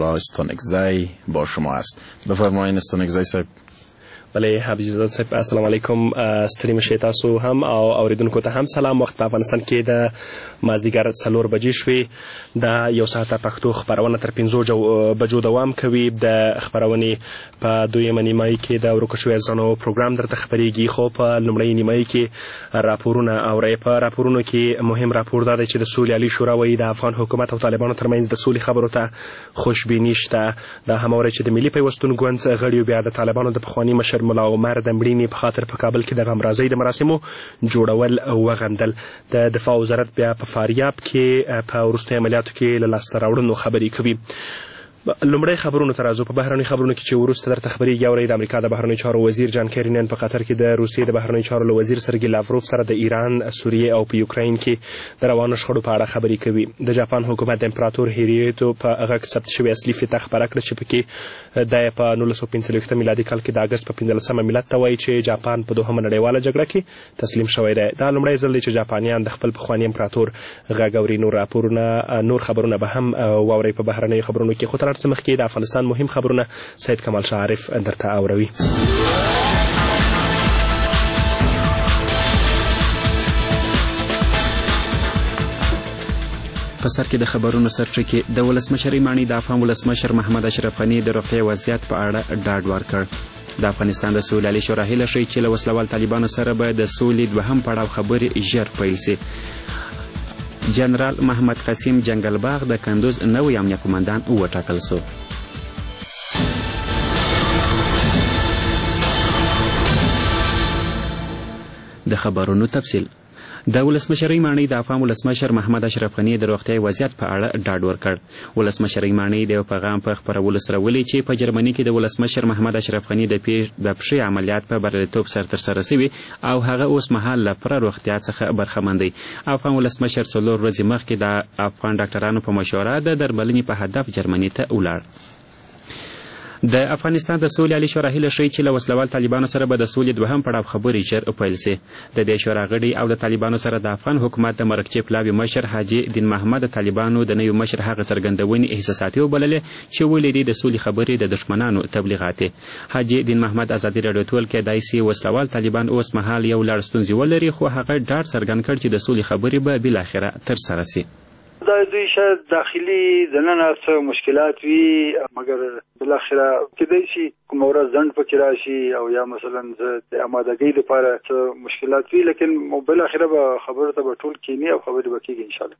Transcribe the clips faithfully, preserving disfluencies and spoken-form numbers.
آقای استانکزی با شما است. بفرمایید استانکزی صاحب. بله حبیب صاحب السلام علیکم. ستړي مشه تاسو هم او اوریدونکو ته هم سلام. وخت په افغانستان کې د مازدیګر څلور بجې شوې. د یو ساعته پښتو خبرونه تر پنځو بجو دوام کوي. د خبرونې په دویمه نیمایي کې د ورکو شویو ځانو پروګرام درته خبرېږي، خو په لومړۍ نیمایي کې راپورونه اورئ. په راپورونو کې مهم راپور دا دی چې د سولې عالي شورا وایي د افغان حکومت او طالبانو ترمنځ د سولې خبرو ته خوشبیني شته. دا هماوره چې د ملي پیوستون ګوند غړیو بیا د طالبانو د پخواني مشر ملا عمر د مړینې په خاطر په کابل کې د غمرازۍ د مراسمو جوړول وغندل. د دفاع وزارت بیا په فاریاب کې په وروستیو عملیاتو کې له لاسته راوړنو خبرې کوي. لومړی خبرونو ته راځو. په بهرنۍ خبرونو کې چې وروسته درته خبرېږي اورئ د امریکا د بهرنیو چارو وزیر جان کیری نن په قطر کې د روسیې د بهرنیو چارو له وزیر سرګي لاوروف سره د ایران، سوریې او په یوکراین کې د روانو شخړو په اړه خبرې کوي. د جاپان حکومت د امپراتور هیروهیتو په هغه کې ثبت شوې اصلي فتح خبره کړه چې پکې د په نولس سوه پنځه څلوېښتم میلادي کال کې د اګست په پنځلسمه ملت ته وایي چې جاپان په دوهمه نړیواله جګړه کې تسلیم شوی دی. دا لومړی ځل دی چې جاپانیان د خپل پخواني امپراتور غږ اوري. نور راپورونه نور خبرونه به هم واورئ په بهرنیو خبرونو کې. خو تر هر څه مخکې د افغانستان مهم خبرونه سید کمال شاه عارف درته اوروي. په سر کې د خبرونو سرچکې د ولسمشرۍ ماڼۍ د افغان ولسمشر محمد اشرف غني د روغتیا وضعیت په اړه ډاډ ورکړ. د افغانستان د سولې عالي شورا هیله ښیي چې له وسلوال طالبانو سره به د سولې دوهم پړاو خبرې ژر پیل سي. جنرال محمد قسیم جنګلباغ د کندوز نوی امنیه قومندان وټاکل سو. د خبرونو تفصیل. د ولسمشرۍ ماڼۍ د افغان ولسمشر محمد اشرف غني د روغتیايي وضعیت په اړه ډاډ ورکړ. ولسمشرۍ ماڼۍ د یو پیغام په خپرولو سره ویلي چې په جرمني کې د ولسمشر محمد اشرف غني د پښې عملیات په بریالیتوب سره ترسره شوي او هغه اوس مهال له پوره روغتیا څخه برخمن دی. افغان ولسمشر څلور ورځې مخکې د افغان ډاکټرانو په مشوره د درملنې په هدف جرمني ته ولاړ. د افغانستان د سولې عالي شورا هیله ښیي چې له وسلوال طالبانو سره به د سولې دوهم پړاو خبرې ژر پیل سي. د دې شورا غړي او د طالبانو سره د افغان حکومت د مرکچي پلاوي مشر حاجي دین محمد د طالبانو د نوي مشر هغه څرګندونې احساساتي وبللې چې ویلي دي د سولې خبرې د دښمنانو تبلیغات دي. حاجي دین محمد ازادي راډیو ته ویل کېدای سي وسلوال طالبان اوس مهال یو لړ ستونزې ولري، خو هغه ډاډ څرګند کړ چې د سولې خبرې به بالاخره ترسره سي. دا دوی شاید داخلي دننه څه مشکلات وي، مګر بالاخره کېدای شي کومه ورځ ځنډ پکې راشي او یا مثلا د امادګۍ لپاره څه مشکلات وي، لیکن بالاخره به خبرو ته به ټول کینی او خبرې به کېږي انشاءالله.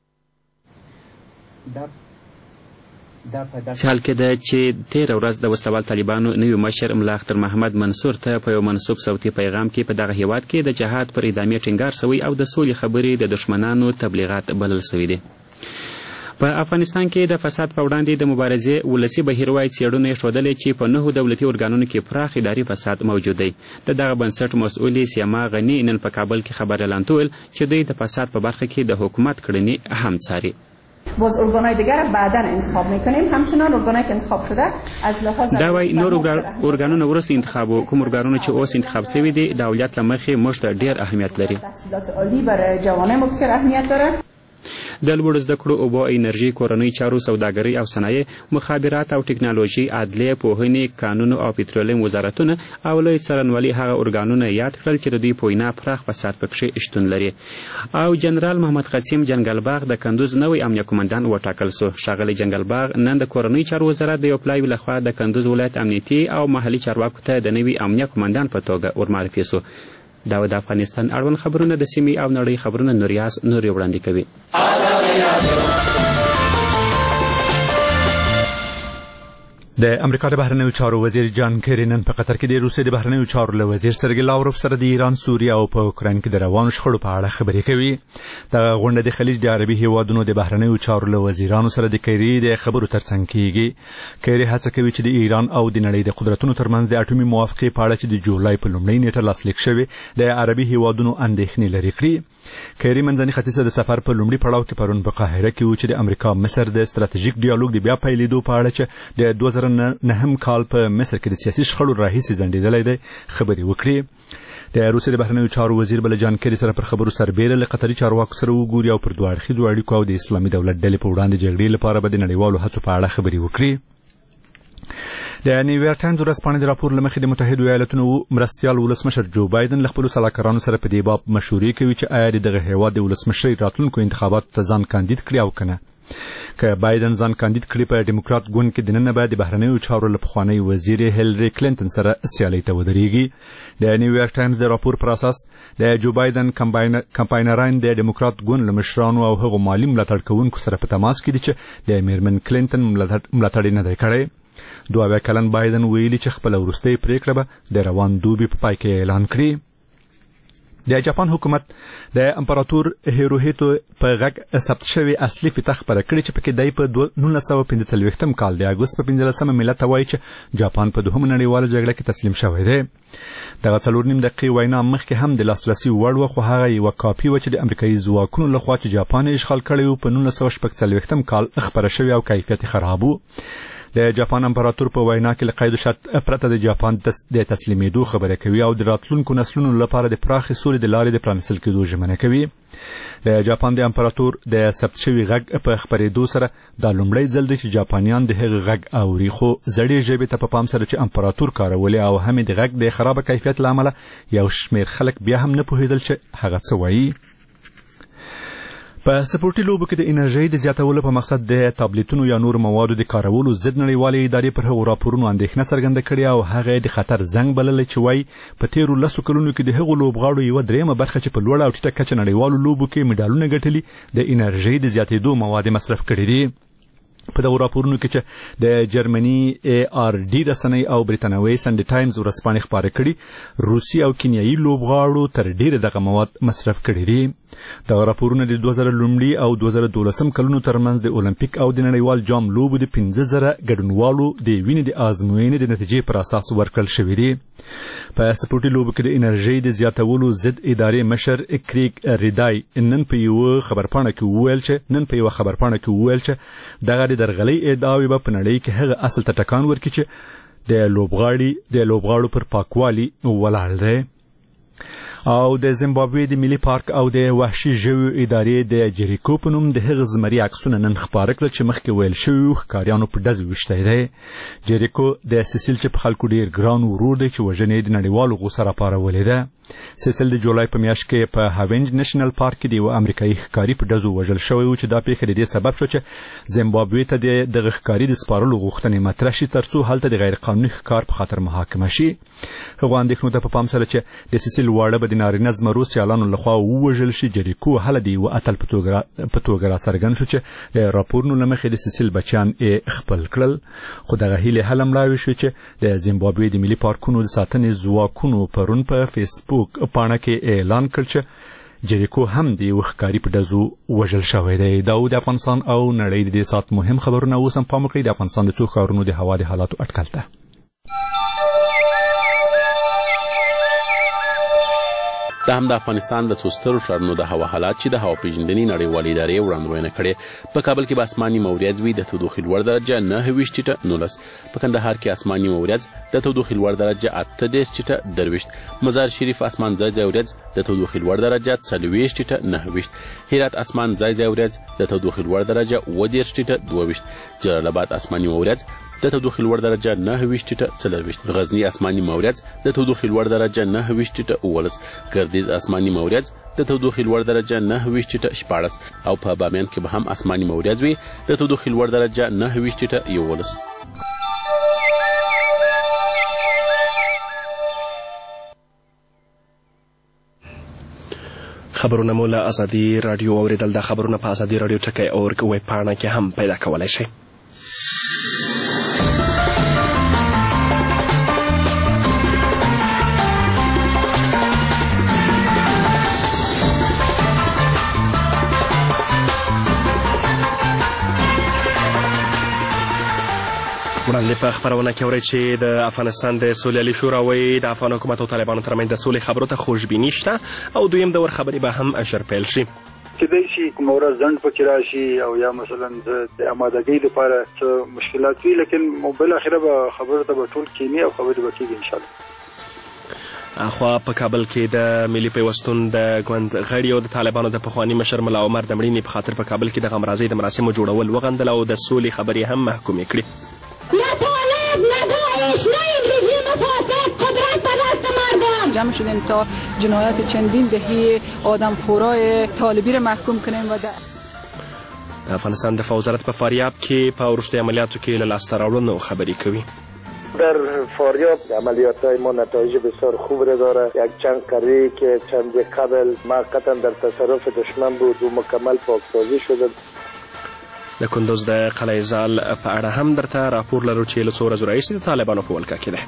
دا په داسې حال کې ده چې تېره ورځ د وسلوال طالبانو نوي مشر ملا اختر محمد منصور ته په یو منسوب صوتي پیغام کې په دغه هیواد کې د جهاد پر ادامې ټینګار سوی او د سولې خبرې د دښمنانو تبلیغات بلل سوي دي. په افغانستان کې د فساد په وړاندې د مبارزې ولسي بهیر وایي څېړنو یې ښودلې چې په نهو دولتي ارګانونو کې پراخ اداري فساد موجود دی. د دغه بنسټ مسؤلې سیما غني نن په کابل کې خبر اعلان وکړ چې دوی د فساد په برخه کې د حکومت کړنې هم څاري. باز ارگانهای دیگر بعدا انتخاب میکنیم، همچنان ارگانهایی که انتخاب شده از لحاظ دا وایي نور ارګانونه وروسته انتخاب و کوم ارګانونه چې اوس انتخاب شوي دي د اولویت له مخې موږ ته ډېر اهمیت لري. تحصیلات عالی برای جوانان بسیار اهمیت داره. د لوړو زده کړو، اوبو، انرژي، کورنۍ چارو، سوداګرۍ او صنایع، مخابرات او ټکنالوژي، عدلیه، پوهنې، قانون او پټرولیم وزارتونه او لوی څارنوالي هغه ارګانونه یاد کړل چې د دوی په وینا پراخ فساد پکښې شتون لري. او جنرال محمد قسیم جنګلباغ د کندوز نوی امنیه قومندان وټاکل سو. ښاغلی جنګلباغ نن د کورنۍ چارو وزارت د یو پلاوي لخوا د کندوز ولایت امنیتي او محلي چارواکو ته د نوي امنیه قومندان په توګه ورمعرفي سو. دا د افغانستان اړوند خبرونه د سیمې او نړۍ خبرونه نوریاس نوري وړاندې کوي. د امریکا د بهرنیو چارو وزیر جان کیری نن په قطر کې د روسیې د بهرنیو چارو له وزیر سرګي لاوروف سره د ایران، سوریه او په اوکراین کې د روانو شخړو په اړه خبرې کوي. دغه غونډه د خلیج د عربي هیوادونو د بهرنیو چارو له وزیرانو سره د کیری د خبرو ترڅنګ کیږي. کیری هڅه کوي چې د ایران او د نړۍ د قدرتونو ترمنځ د اټومي موافقې په اړه چې د جولای په لومړۍ نیټه لاسلیک شوې د عربي هیوادونو اندېښنې لرې کړي. کیری منځني ختیځ د سفر په لومړي پړاو کې پرون په قاهره کې و چې د امریکا مصر د ستراتیژیک ډیالوګ د بیا پیلېدو په اړه چې د دوه زره نهم کال په مصر کې د سیاسي شخړو راهیسې ځنډېدلی دی خبرې وکړي. د روسیې د بهرنیو چارو وزیر بل جان کیری سره پر خبرو سربېره له قطري چارواکو سره وګوري او پر دوه اړخیزو اړیکو او د اسلامي دولت ډلې په وړاندې جګړې لپاره به د نړیوالو هڅو په اړه خبرې وکړي. د نیویارک ټایمز ورځپاڼې د راپور له مخې د متحدو ایالتونو مرستیال ولسمشر جو بایدن له خپلو سلاکارانو سره په دې باب مشورې کوي چې آیا د دغه هیواد د ولسمشرۍ راتلونکو انتخاباتو ته ځان کاندید کړي او که نه. که بایدن ځان کاندید کړي په ډیموکرات ګوند کې دننه به د بهرنیو چارو له پخوانۍ وزیر هیلري کلینټن سره سیالۍ ته ودرېږي. د نیویارک ټایمز د راپور پر اساس د جو بایدن کمپاینران د ډیموکرات ګوند له مشرانو او هغو مالي ملاتړ کوونکو سره په تماس کې دي چې د میرمن کلینټن ملاتړ نه دی کړی. دوه اویا کلن بایدن ویلي چې خپله وروستۍ پریکړه به د روان دوبي په پای کې اعلان کړي. د جاپان حکومت د امپراتور هیروهیتو په غږ ثبت شوی اصلي فتح خپره کړې چې پکې دی په نولس سوه پنځه څلوېښتم کال د اګوست په پنځلسمه میلاد ته وایي چې جاپان په دوهمه نړیواله جګړه کې تسلیم شوی دی. دغه څلور نیم دقیقې وینا مخکې هم د لاسرسي وړ وه، خو هغه یوه کاپي وه چې د امریکایي ځواکونو لخوا چې جاپان یې اشغال کړی و په نولس سوه شپږ څلوېښتم کال خپره شوې او کیفیت یې خراب و. د جاپان امپراتور په وینا کې له قید و شرط پرته د جاپان د تسلیمېدو خبره کوي او د راتلونکو نسلونو لپاره د پراخې سولې د لارې د پرانیستل کېدو ژمنه کوي. د جاپان د امپراتور د ثبت شوي غږ په خپرېدو سره دا لومړی ځل دی چې جاپانیان د هغه غږ اوري، خو زړې ژبې ته په پام سره چې امپراتور کارولې او هم د غږ د خرابه کیفیت له امله یو شمېر خلک بیا هم نه پوهېدل چې هغه څه وایي. په سپورټي لوبو کې د انرژۍ د زیاتولو په مقصد د تابلیتونو یا نور موادو د کارولو ضد نړیوالې ادارې پر هغو راپورونو اندېښنه څرګنده کړې او هغه د خطر زنګ بللی چې وایي په تېرو لسو کلونو کې د هغو لوبغاړو یوه درېیمه برخه چې په لوړه او ټیټه کچه نړیوالو لوبو کې مډالونه ګټلي د انرژۍ د زیاتېدو مواد مصرف کړي دي. په دغو راپورونو کې چې د جرمني ای آر ډي رسنۍ او برتانوي سنډي ټایمز ورځپاڼې خپاره کړي، روسي او کینیایي لوبغاړو تر ډېره دغه مواد مصرف کړي دي. دغه راپورونه د دوه زره لومړي او دوه زره دولسم کلونو ترمنځ د اولمپیک او د نړیوال جام لوبو د پنځه زره ګډونوالو د وینې د ازموینې د نتیجې پر اساس ورکړل شوي دي. په سپورټي لوبو کې د انرژۍ د زیاتولو ضد ادارې مشر کریګ ریدای نن په یوه خبرپاڼه کې وویل چې نن په یوه خبرپاڼه کې وویل چې دغه د درغلۍ ادعاوې به په نړۍ کې هغه اصل ته ټکان ورکړي چې د لوبغاړي د لوبغاړو پر پاکوالي ولاړ دی. او د زیمبابوې د ملي پارک او د وحشي ژویو ادارې د جریکو په نوم د هغه زمري عکسونه نن خپاره کړل چې مخکې ویل شوي وو ښکاریانو په ډزې ویشتی دی. جریکو د سیسیل چې په خلکو ډېر ګران ورور دی چې وژنې د نړیوالو غوسه راپارولې ده. سیسیل د جولای په میاشت کې په هاوینج نشنل پارک کې د یوه امریکایي ښکاري په ډزو وژل شوی و چې دا پیښه د دې سبب شو چې زیمبابوې ته د دغه ښکاري د سپارلو غوښتنې مطرح شي تر څو هلته د غیر قانوني ښکار په خاطر محاکمه شي. هغو اندېښنو ته په پام سره چې د سیسیل واړه به د نارینه زمرو سیالانو لخوا ووژل شي، جریکو هله د یوه اتل په توګه راڅرګند شو چې د راپورونو له مخې د سیسیل بچیان یې خپل کړل. خو دغه هیلې هله مړاوې شوې چې د زیمبابوې د ملي پارکونو د ساتنې ځواکونو پرون په فیسبوک پاڼه کې اعلان کړ چې جریکو هم د یوه ښکاري په ډزو وژل شوی دی. دا د افغانستان او نړۍ د دې ساعت مهم خبرونه. اوس هم پام وکړئ د افغانستان د څو ښارونو د هوا د حالاتو اټکل ته. دا هم د افغانستان د څو سترو ښارونو د هوا حالات چې د هوا پیژندنې نړیوالې ادارې وړاندوینه کړې. په کابل کې به اسماني موریځ وي، د تودوخې لوړ درجه نهه ویشت ټیټه نولس. په کندهار کې اسماني موریځ، د تودوخې لوړ درجه اته دېرش ټیټه درویشت. مزار شریف اسمان ځای ځای وریځ، د تودوخې لوړ درجه څلوېښت ټیټه نهه ویشت. هرات اسمان ځای ځای وریځ، د تودوخې لوړ درجه اووه دېرش ټیټه دوه ویشت. جلال آباد اسماني موریځ، د تودوخې لوړ درجه نهه ویشت ټیټه څلرویشت. غزني اسماني موریځ، د تودوخې لوړ درجه نهه ویشت ټیټه اوولس. ګردیز اسماني موریځ، د تودوخې لوړ درجه نهه ویشت ټیټه شپاړس. او په بامیان کې به هم اسماني موریځ وي، د تودوخې لوړ درجه نهه ویشت ټیټه یوولس. خبرونه مو له ازادي راډیو اوریدل. دا خبرونه په ازادي راډیو ټکی اورګ ویب پاڼه کې هم پیدا کولی شئ. وړاندې په خبرونه کې اورئ چې د افغانستان د سولیالي شورا وایي د افغان حکومت او طالبانو ترمنځ د سولې خبرو ته خوشبیني شته او دویم دور خبرې به هم ژر پیل شي. کېدای شي کومه ورځ ځنډ پکې راشي او یا مثلا د امادګۍ لپاره څه مشکلات وي، لیکن بالاخره به خبرو ته به ټول کینی او خبرې به کېږي انشاءالله. اخوا په کابل کې د ملي پیوستون د ګوند غړي او د طالبانو د پخواني مشر ملا عمر د مړینې په خاطر په کابل کې د غمرازۍ د مراسمو جوړول وغندل او د سولې خبرې هم محکومې کړې. طالب نداعش نه این رژیم فاسد قدرت به دست مردم. جمع شدیم تا جنایات چندین دهه آدمخورای طالبی را محکوم کنیم و در افغانستان دفاع وزارت په فاریاب کې په وروستي عملیاتو کې له لاسته راوړنو خبرې کوي. در فاریاب عملیات های ما نتایج بسیار خوب را داره. یک چند قریه که چند قبل موقتا در تصرف دشمن بود و مکمل پاکسازی شده. د کندوز د قلعه زال په اړه هم درته راپور لرو چې له څو ورځو راهیسې د طالبانو په ولکه کې ده.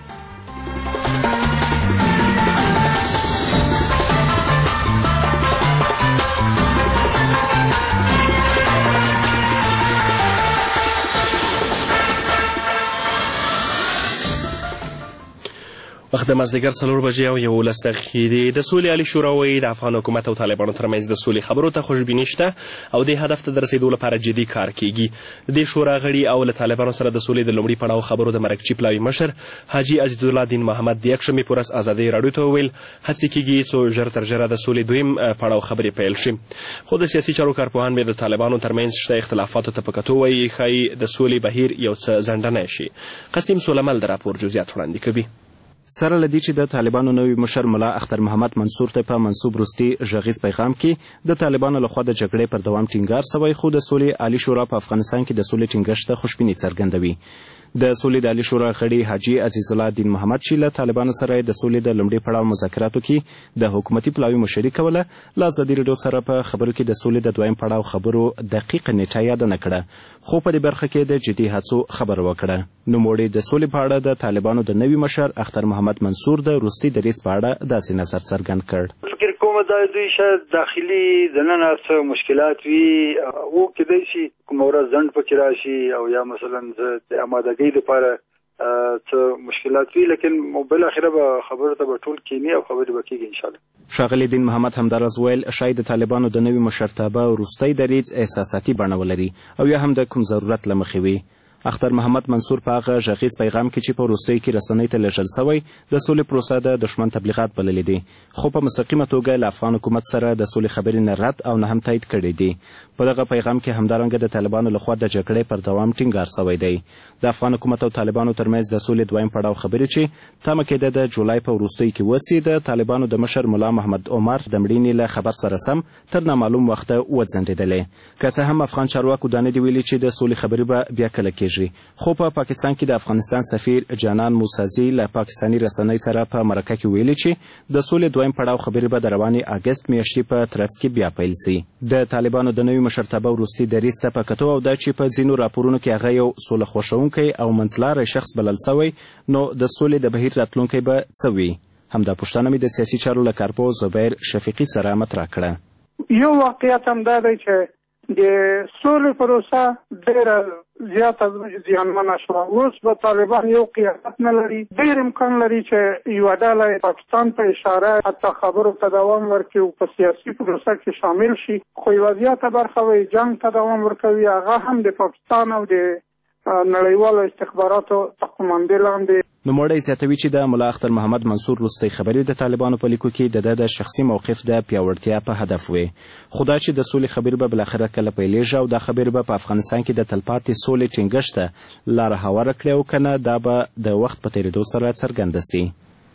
وخت د مازدیګر څلور بجې او یولس دقیقې دي. د سولې عالي شورا وایي د افغان حکومت او طالبانو ترمنځ د سولې خبرو ته خوشبیني شته او دې هدف ته د رسېدو لپاره جدي کار کیږي. د دې شورا غړي او له طالبانو سره د سولې د لومړي پړاو خبرو د مرکچي پلاوي مشر حاجي عزیز الله دین محمد د یکشنبې په ورځ ازادۍ راډیو ته وویل هڅې کیږي څو ژر تر ژره د سولې دویم پړاو خبرې پیل شي. خو د سیاسي چارو کارپوهان بیا د طالبانو ترمنځ شته اختلافاتو ته په کتو وایي ښایي د سولې بهیر یو څه ځنډنی شي. قسیم سولمل د راپور جزئیات وړاندې کوي. سره لدی چې د طالبانو نوی مشر ملا اختر محمد منصور ته په منسوب روستي ژغیز پیغام کې د طالبانو لخوا د جګړې پر دوام ټینګار سوی، خو د سولې عالي شورا په افغانستان کې د سولې ټینګښت ته خوشبیني څرګندوي. د سولې د عالي شورا غړي حاجي عزیز الله دین محمد چې له طالبانو سره د سولې د لومړي پړاو مذاکراتو کې د حکومتي پلاوي مشري کوله، له ازادي راډیو سره په خبرو کې د سولې د دویم پړاو خبرو دقیقه نیټه یاد نه کړه، خو په دې برخه کې د جدي هڅو خبر وکړه. نوموړي د سولې په اړه د طالبانو د نوي مشر اختر محمد منصور د روستي دریځ په اړه داسې نظر څرګند کړ. فکر کوم دا دوی شاید داخلي دننه څه مشکلات وي او کېدای شي کومه ورځ ځنډ پکې راشي او یا مثلا د آمادګۍ لپاره څه مشکلات وي، لیکن بالاخره به خبرو ته به ټول کینی او خبرې به کېږي انشاءالله. ښاغلي دین محمد همداراز ویل شاید د طالبانو د نوي مشرتابه وروستی دریځ احساساتي بڼه ولري او یا هم د کوم ضرورت له مخې وي. اختر محمد منصور په هغه غږیز پیغام کې چې په وروستیو کې رسنۍ ته لیږل سوی د سولې پروسه د دښمن تبلیغات بللې دي، خو په مستقیمه توګه له افغان حکومت سره د سولې خبرې نه رد او نه هم تایید کړي دي. په دغه پیغام کې همدارنګه د طالبانو لخوا د جګړې پر دوام ټینګار سوی دی. د افغان حکومت او طالبانو ترمنځ د سولې دویم پړاو خبرې چې تمه کېده د جولای په وروستیو کې وسي، د طالبانو د مشر ملا محمد عمر د مړینې له خبر سره سم تر نامعلوم وخته وځنډېدلې. که څه هم افغان چارواکو دا نه دي ویلي چې د سولې خبرې به بیا کله کېږي، خو په پاکستان کې د افغانستان سفیر جانان موسازي له پاکستاني رسنۍ سره په مرکه کې ویلي چې د سولې دویم پړاو خبرې به د روانې اګست میاشتې په ترڅ کې بیا پیل سي. د طالبانو د نوي مشرتابه وروستي دریځ ته په کتو او دا چې په ځینو راپورونو کې هغه یو سوله خوښونکی او منځلاری شخص بلل سوی، نو د سولې د بهیر راتلونکی به څه وي؟ همدا پوښتنه مې د سیاسي چارو له کارپوه زبیر شفیقي سره مطرح کړه. یو واقعیت هم دا دی چې د سولې پروسه ډېره زیاته زیانمنه شوه. اوس به طالبان یو قیادت نه لري، ډېر امکان لري چې یوه ډله پاکستان په اشاره حتی خبرو ته دوام ورکړي او په سیاسي پروسه کې شامل شي، خو یوه زیاته برخه وایي جنګ ته دوام ورکوي، هغه هم د پاکستان او د نړیوالو استخباراتو تر قوماندې لاندې. نوموړی زیاتوي چې د ملا اختر محمد منصور وروستۍ خبرې د طالبانو په لیکو کې د ده د شخصي موقف د پیاوړتیا په هدف وې، خو دا چې د سولې خبرې به بالاخره کله پیلېږي او دا خبرې به په افغانستان کې د تلپاتې سولې ټینګښت ته لاره هواره کړي او که نه دا به د وخت په تېرېدو سره څرګنده سي.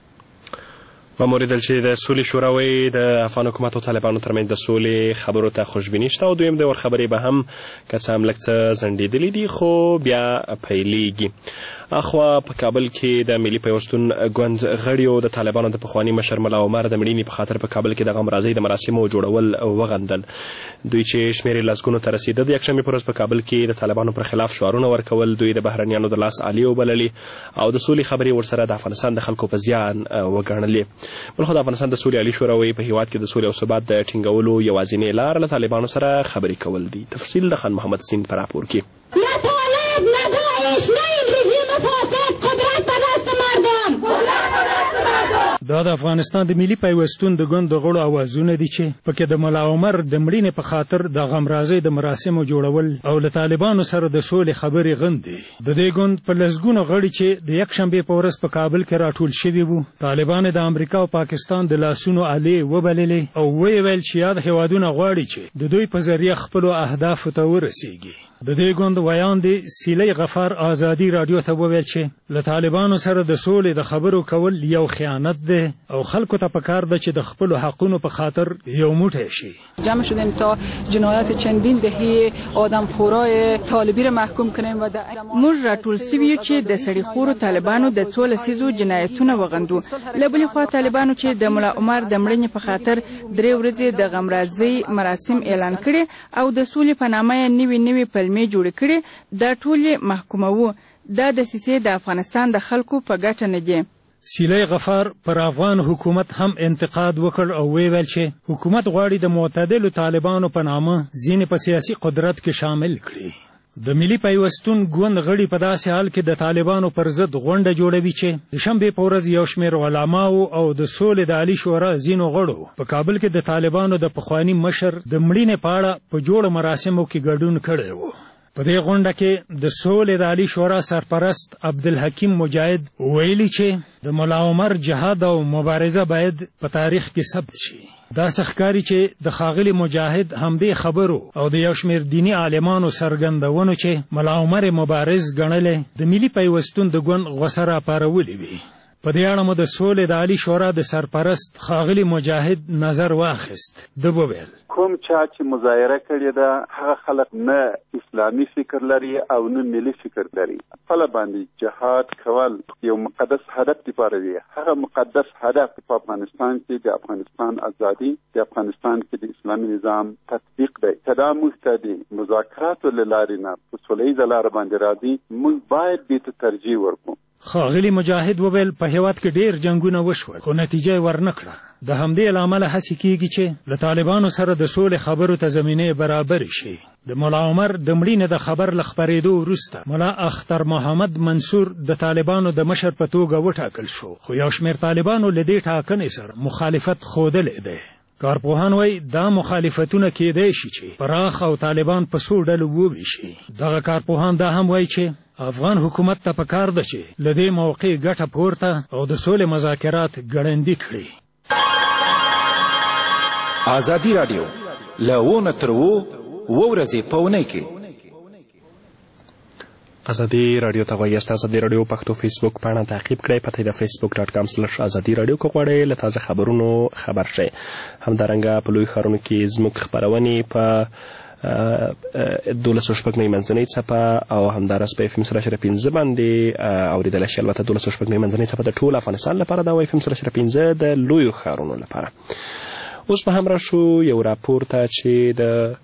وموریدل چې د سولې شورا وایي د افغان حکومت او طالبانو ترمنځ د سولې خبرو ته خوشبیني شته او دویم د ور خبرې به هم که څه هم لږ څه ځنډېدلې دي خو بیا پیلېږي. اخوا په کابل کې د ملي پیوستون ګوند غړیو د طالبانو د پخواني مشر ملا عمر د مړینې په خاطر په کابل کې د غم راځۍ د مراسمو جوړول وغندل. دوی چې شمېرې لسګونو ته رسېده د یکشنبې په ورځ په کابل کې د طالبانو پر خلاف شعارونه ورکول، دوی د بهرنیانو د لاس آلې وبللې او د سولې خبرې ورسره د افغانستان د خلکو په زیان وګڼلې. بلخو د افغانستان د سولې عالي شورا وایي په هېواد کې د سولې او ثبات د ټینګولو یوازینۍ لار له طالبانو سره خبرې کول دي. تفصیل د خان محمد سین په راپور کې. نه طالب نه داعش نه این رژیم فاسد قدرت به دست مردم. دا د افغانستان د ملي پیوستون د ګوند د غړو اوازونه دي چې پکې د ملا عمر د مړینې په خاطر د غم راځۍ د مراسمو جوړول او له طالبانو سره د سولې خبرې غندي. د دې ګوند په لسګونو غړي چې د یکشنبې په ورځ په کابل کې راټول شوي وو، طالبان د امریکا او پاکستان د لاسونو آلې وبللې او ویې ویل چې یاد هېوادونه غواړي چې د دوی په ذریعه خپلو اهدافو ته ورسیږي. د دې ګوند ویان دی سیلی غفار آزادي رادیو ته وویل چې له طالبانو سره د سولې د خبرو کول یو خیانت دی او خلکو ته پکار ده چې د خپلو حقونو په خاطر یو موټی شي. جمع شدیم تا جنایات چندین دهه آدمخورای طالبی را محکوم کنیم و موږ راټول سویو چې د سړیخورو طالبانو د څو لسیزو جنایتونه وغندو. له بلې خوا طالبانو چې د ملا عمر د مړینې په خاطر درې ورځې د غمرازۍ مراسم اعلان کړي او د سولې په نامه یې نوې نوې پلمې جوړې کړي، دا ټول یې محکوموو. دا دسیسې د افغانستان د خلکو په ګټه نه دي. سیلی غفار پر افغان حکومت هم انتقاد وکړ او ویل چې حکومت غواړي د معتدلو طالبانو په نامه ځینې په سیاسي قدرت کې شامل کړي. د ملي پیوستون ګوند غړي په داسې حال کې د طالبانو پر ضد غونډه جوړوي چې د شنبې په ورځ یو شمېر علماو او د سولې د عالي شورا ځینو غړو په کابل کې د طالبانو د پخواني مشر د مړینې په اړه په جوړو مراسمو کې ګډون کړی و. په دې غونډه کې د سولې د عالي شورا سرپرست عبدالحکیم مجاهد ویلي چې د ملا عمر جهاد او مبارزه باید په تاریخ کې ثبت شي. دا ښکاري چې د ښاغلي مجاهد همدې خبرو او د یو شمېر دیني عالمانو څرګندونو چې ملا عمر مبارز ګڼلی د ملي پیوستون د ګوند غوسه راپارولې وي. په دې اړه مو د سولې د عالي شورا د سرپرست ښاغلي مجاهد نظر واخیست. ده وویل کوم چا چې مظاهره کړې ده هغه خلک نه اسلامي فکر لري او نه ملي فکر لري. خپله باندې جهاد کول یو مقدس هدف لپاره دی. هغه مقدس هدف په افغانستان کې د افغانستان ازادي، د افغانستان کې د اسلامي نظام تطبیق دی. که دا موږ ته د مذاکراتو له لارې نه په سوله ییزه لاره باندې راځي، موږ باید دې ته ترجیح ورکړو. ښاغلي مجاهد وویل په هېواد کې ډېر جنګونه وشول خو نتیجه یې ورنه کړه. د همدې له امله هڅې کېږي چې له طالبانو سره د سولې خبرو ته زمینې برابرې شي. د ملا عمر د مړینې د خبر له خپرېدو وروسته ملا اختر محمد منصور د طالبانو د مشر په توګه وټاکل شو، خو یو شمېر طالبانو له دې ټاکنې سره مخالفت ښودلی دی. کارپوهان وایي دا مخالفتونه کېدی شي چې پراخ او طالبان په څو ډلو وویشي. دغه کارپوهان دا هم وایي چې افغان حکومت ته پکار ده چې له دې موقع ګټه پورته او د سولې مذاکرات ګړندي کړي. ازادي راډیو له اووه تر اووه اووه ورځې په اونۍ کې. ازادي راډیو ته غواړئ یاست. ازادي راډیو پښتو فیسبوک پاڼه تعقیب کړئ. پته د فیسبوک ډاټ کام سلش ازادي راډیو که غواړئ له تازه خبرونو خبر شئ. همدارنګه په لوی ښارونو کې زموږ خپرونې په دولس شپږمې منځنۍ څپه او همداراز په اف ام سل اشره پنځه باندې اورېدلی شي. البته دولس شپږمې منځنۍ څپه د ټول افغانستان لپاره ده او اف ام سل اشره پنځه د لویو ښارونو لپاره. اوس به هم راشو یو راپور ته چې د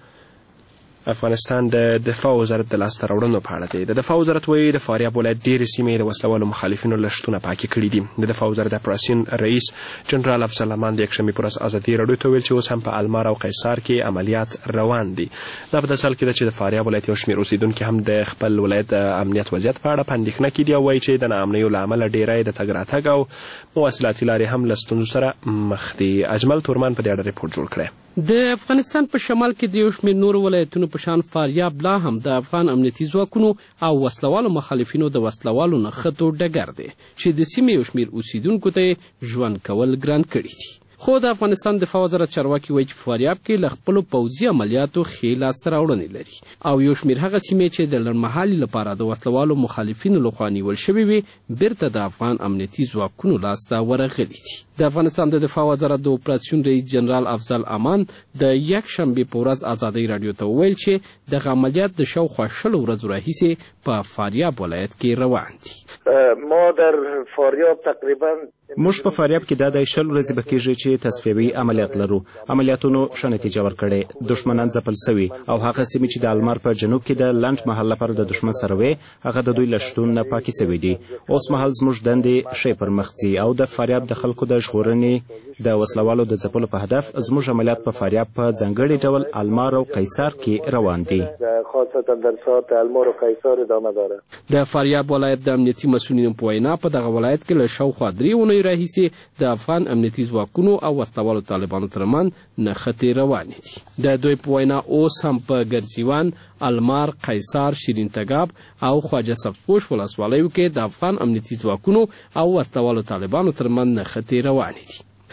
افغانستان د دفاع وزارت د لاسته راوړنو په اړه دی. د دفاع وزارت وایي د فاریاب ولایت ډېرې سیمې د وسلوالو مخالفینو له شتونه پاکې کړي دي. د دفاع وزارت د اپراسیون رئیس جنرال افضل امان د یکشنبې په ورځ ازادي راډیو ته ویل چې اوس هم په المار او قیصار کې عملیات روان دي. دا په داسې حال کې ده چې د فاریاب ولایت یو شمېر اوسېدونکي هم د خپل ولایت د امنیت وضعیت په اړه په اندېښنه کې دي او وایي چې د ناامنیو له امله ډېری د تګ راتګ او مواصلاتي لارې هم له ستونزو سره مخ دي. اجمل تورمان په دې اړه ریپورټ جوړ کړی. د افغانستان په شمال کې د یو شمېر نورو ولایتونو په شان فاریاب لا هم د افغان امنیتي ځواکونو او وسلوالو مخالفینو د وسلوالو نښتو ډګر دی چې د سیمې یو شمېر اوسیدونکو ته ژوند کول ګران کړي دي. خو د افغانستان دفاع وزارت چارواکي وایي چې په فاریاب کې له خپلو پوځي عملیاتو ښې لاسته راوړنې لري او یو شمېر هغه سیمې چې د لنډمهالي لپاره د وسلوالو مخالفینو لخوا نیول شوې وي بیرته د افغان امنیتي ځواکونو لاسته ورغلي دي. د افغانستان د دفاع وزارت د اپراسیون رئیس جنرال افضل امان د یکشنبې په ورځ ازادۍ راډیو ته وویل چې دغه عملیات د شاوخوا شلو ورځو راهیسې په فاریاب ولایت کې روان دي. ما در فاریاب تقریبا موږ په فاریاب کې دا د شل ورځې به کېږي چې تصفیوي عملیات لرو. عملیاتونو ښه نتیجه ورکړې، دښمنان ځپل سوي او هغه سیمې چې د المار په جنوب کې د لنډ مهال لپاره د دښمن سره وې هغه د دوی له شتون نه پاکې سوي دي. اوس مهال زموږ دندې ښې پر مخ ځي او د فاریاب د خلکو د ژغورنې د وسلوالو د ځپلو په هدف زموږ عملیات په فاریاب په ځانګړي ډول المار او قیصار کې روان دي. خاصتا در ساعت المار و قیصار ادامه داره. د فاریاب ولایت د امنیتي مسؤلینو په وینا په دغه ولایت کې له شاوخوا درې اونیو راهیسې د افغان امنیتي ځواکونو او وسلوالو طالبانو ترمنځ نښتې روانې دي. د دوی په وینا اوس هم په ګرجیوان، المار، قیصار، شیرین تګاب او خواجه سبزپوش ولسوالیو کې د افغان امنیتي ځواکونو او وسلوالو طالبانو ترمنځ نښتې روانې دي.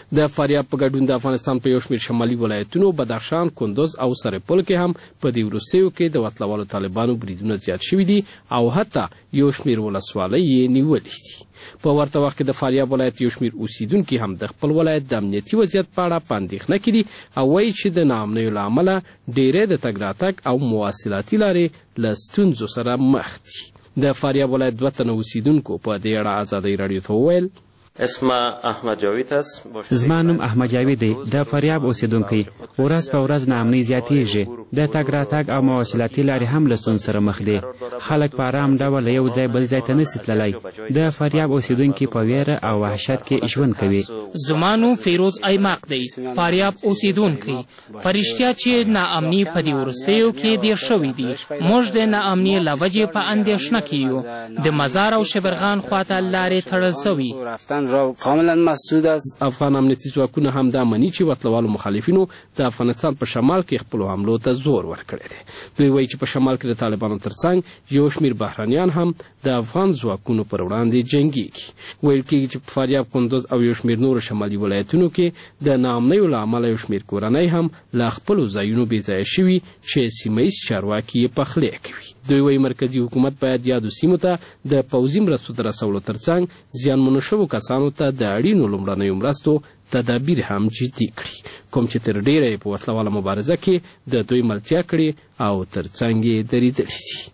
د فاریاب په ګډون د افغانستان په یو شمېر شمالي ولایتونو بدخشان، کندوز او سرپل کې هم په دې وروستیو کې د وسلوالو طالبانو بریدونه زیات شوي دي او حتی یو شمېر ولسوالۍ یې نیولې دي. په ورته وخت کې د فاریاب ولایت یو شمېر اوسیدونکي هم د خپل ولایت د امنیتي وضعیت په اړه په اندېښنه کې دي او وایي چې د ناامنیو له امله ډېری د تګ راتګ او مواصلاتي لارې له ستونزو سره مخ دي. د فاریاب ولایت دوه تنه اوسیدونکو په دې اړه ازادۍ راډیو ته وویل: اسم احمد جاوید است. زما نوم احمد جاوید دی. د فاریاب اوسیدونکی. ورځ په ورځ ناامنۍ زیاتیږي. د تګ راتګ او مواصلاتي لارې هم له ستونزو سره مخ دي. خلک په ارام ډول یو ځای بل ځای ته نشي تللی. د فاریاب اوسیدونکي په ویره او وحشت کې ژوند کوي. زما نوم فیروز ایماق دی. فاریاب اوسیدونکی. په رښتیا چې ناامني په دې وروستیو کې ډېر شوي دي. موږ د ناامنۍ له وجې په اندېښنه کې یو. د مزار او شبرغان خواته لارې تړل سوي. را کاملا مسدود است. افغان امنیتي ځواکونه هم دا مني چې وسلوالو مخالفینو د افغانستان په شمال کې خپلو حملو ته زور ورکړی دی. دوی وایي چې په شمال کې د طالبانو ترڅنګ یو شمېر بهرنیان هم د افغان ځواکونو پر وړاندې جنګیږي. ویل کېږي چې په فاریاب، کندوز او یو شمېر نورو شمالي ولایتونو کې د ناامنیو له امله یو شمېر کورنۍ هم له خپلو ځایونو بېځایه شوي چې سیمه ییز چارواکي یې پخلی کوي. دوی وایي مرکزي حکومت باید یادو سیمو ته د پوځي مرستو د رسولو ترڅنګ زیانمنو شوو کسانو ته د اړینو لومړنیو مرستو تدابیر هم جدي کړي، کوم چې تر ډیره یې په وسلواله مبارزه کې د دوی ملتیا کړې او ترڅنګ یې درېدلي دي.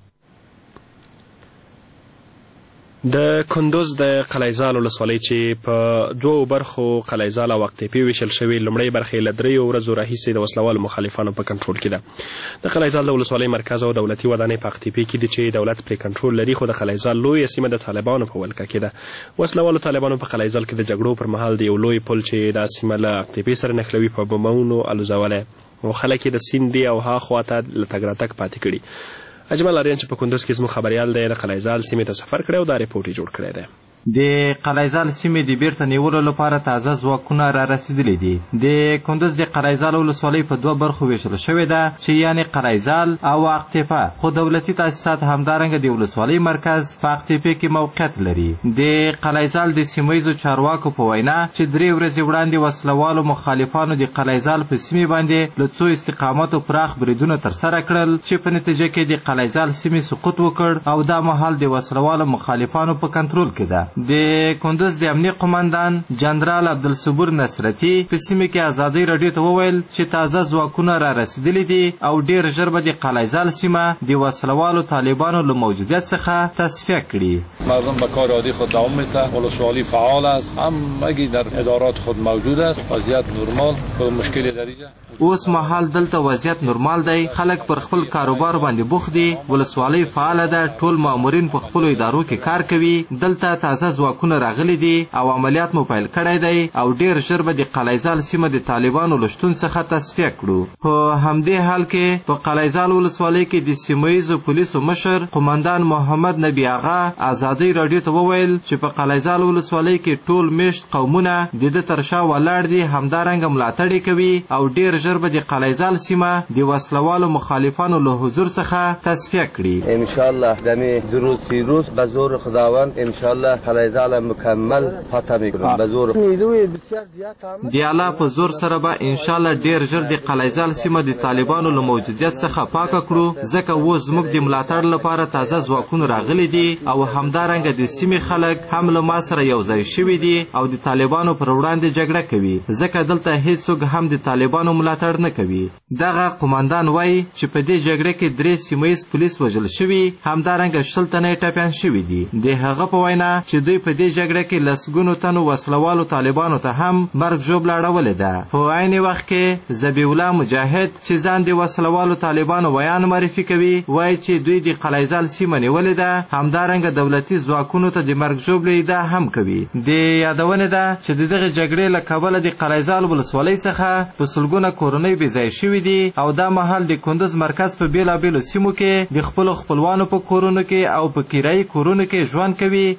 د کندوز د قلعهزال ولسوالۍ چې په دوو برخو قلعهزال او اقتیپې ویشل شوې، لومړۍ برخه یې له دریو ورځو راهیسې د وسلوالو مخالفانو په کنټرول کې ده. د قلعهزال د ولسوالۍ مرکز او دولتي ودانۍ په اقتیپې کې دي چې دولت پرې کنټرول لري، خو د قلعهزال لویه سیمه د طالبانو په ولکه کې ده. وسلوالو طالبانو په قلعهزال کې د جګړو پر مهال د یو لوی پل چې دا سیمه له اقتیپې سره نښلوي په بمونو الوزولی او خلک یې د سیند دی او ها خواته له تګ راتګ پاتې کړي. اجمل آریان چې په کندوز کې زموږ خبریال دی، د قلعهزال سیمې ته سفر کړی او دا ریپورټ یې جوړ کړی دی. د قلعهزال سیمې د بیرته نیولو لپاره تازه ځواکونه را رسېدلي دي. د کندوز د قلعهزال ولسوالۍ په دوه برخو ویشل شوې ده چې یعنې قلعهزال او اقتیپه، خو دولتي تاسیسات همدارنګه د ولسوالۍ مرکز په اقتیپې کې موقعیت لري. د قلعهزال د سیمه ییزو چارواکو په وینا چې درې ورځې وړاندې وسلوالو مخالفانو د قلعهزال په سیمې باندې له څو استقاماتو پراخ بریدونه ترسره کړل چې په نتیجه کې د قلعهزال سیمې سقوط وکړ او دا مهال د وسلوالو مخالفانو په کنټرول کې ده. د کندوز د امنیه قماندان جنرال عبدالصبور نصرتي په سیمه کې ازادۍ راډیو ته وویل چې تازه ځواکونه را رسېدلي دي او ډېر ژر به د قلعهزال سیمه د وسلوالو طالبانو له موجودیت څخه تصفیه کړي. مردم به کار عادی خود دوام میده. ولسوالی فعال است، همگی در ادارات خود موجود است. وضعیت نرمال، کوم مشکلی دریجه. اوس مهال دلته وضعیت نورمال دی، خلک پر خپل کاروبار باندې بوخت دي، ولسوالۍ فعاله ده، ټول مامورین په خپلو ادارو کې کار کوي. دلته تازه ځواکونه راغلي دي او عملیات مو پیل کړی دی او ډېر ژر به د قلعهزال سیمه د طالبانو له شتون څخه تصفیه کړو. په همدې حال کې په قلعهزال ولسوالۍ کې د سیمه ییزو پولیسو مشر قماندان محمد نبی آغا ازادۍ راډیو ته وویل چې په قلعهزال ولسوالۍ کې ټول میشت قومونه د ده تر شا ولاړ دي، همدارنګه ملاتړ یې کوي او ډېر ژر به د قلعهزال سیمه د وسلوالو مخالفانو له حضور څخه تصفیه کړي. انشاءالله دمی دو روز سی روز به زور خداوند انشاءالله قلعهزال مکمل فتح میکنم به زور نیروی بسیار زیات هم دی الله په زور سره به انشاءالله ډیر ژر د قلعهزال سیمه د طالبانو له موجودیت څخه پاکه کړو، ځکه اوس زموږ د ملاتړ لپاره تازه ځواکونه راغلي دي او همدارنګه د سیمې خلک هم له ما سره یو ځای شوي دي او د طالبانو پر وړاندې جګړه کوي، ځکه دلته هیڅوک هم د طالبانو ملاتړ نه کوي. دغه قماندان وایي چې په دې جګړه کې درې سیمه ییز پولیس وژل شوي، همدارنګه شل تنه یې ټپیان شوي دي. د هغه په وینا چې دوی په دې جګړه کې لسګونو تنو وسلوالو طالبانو ته هم مرګ ژوبله اړولې ده. په عین وخت کې ذبیح الله مجاهد چې ځان د وسلوالو طالبانو ویان معرفي کوي وایي چې دوی د قلعهزال سیمه نیولې ده، همدارنګه دولتي ځواکونو ته د مرګ ژوبلې ادعا هم کوي. د یادونې ده چې د دغه جګړې له کبله د قلعهزال ولسوالۍ څخه په سلګونه کورنۍ بېځایه شوي دي او دا مهال د کندوز مرکز په بېلابېلو سیمو کې د خپلو خپلوانو په کورونو کې او په کرایي کورونو کې ژوند کوي. همدارنګه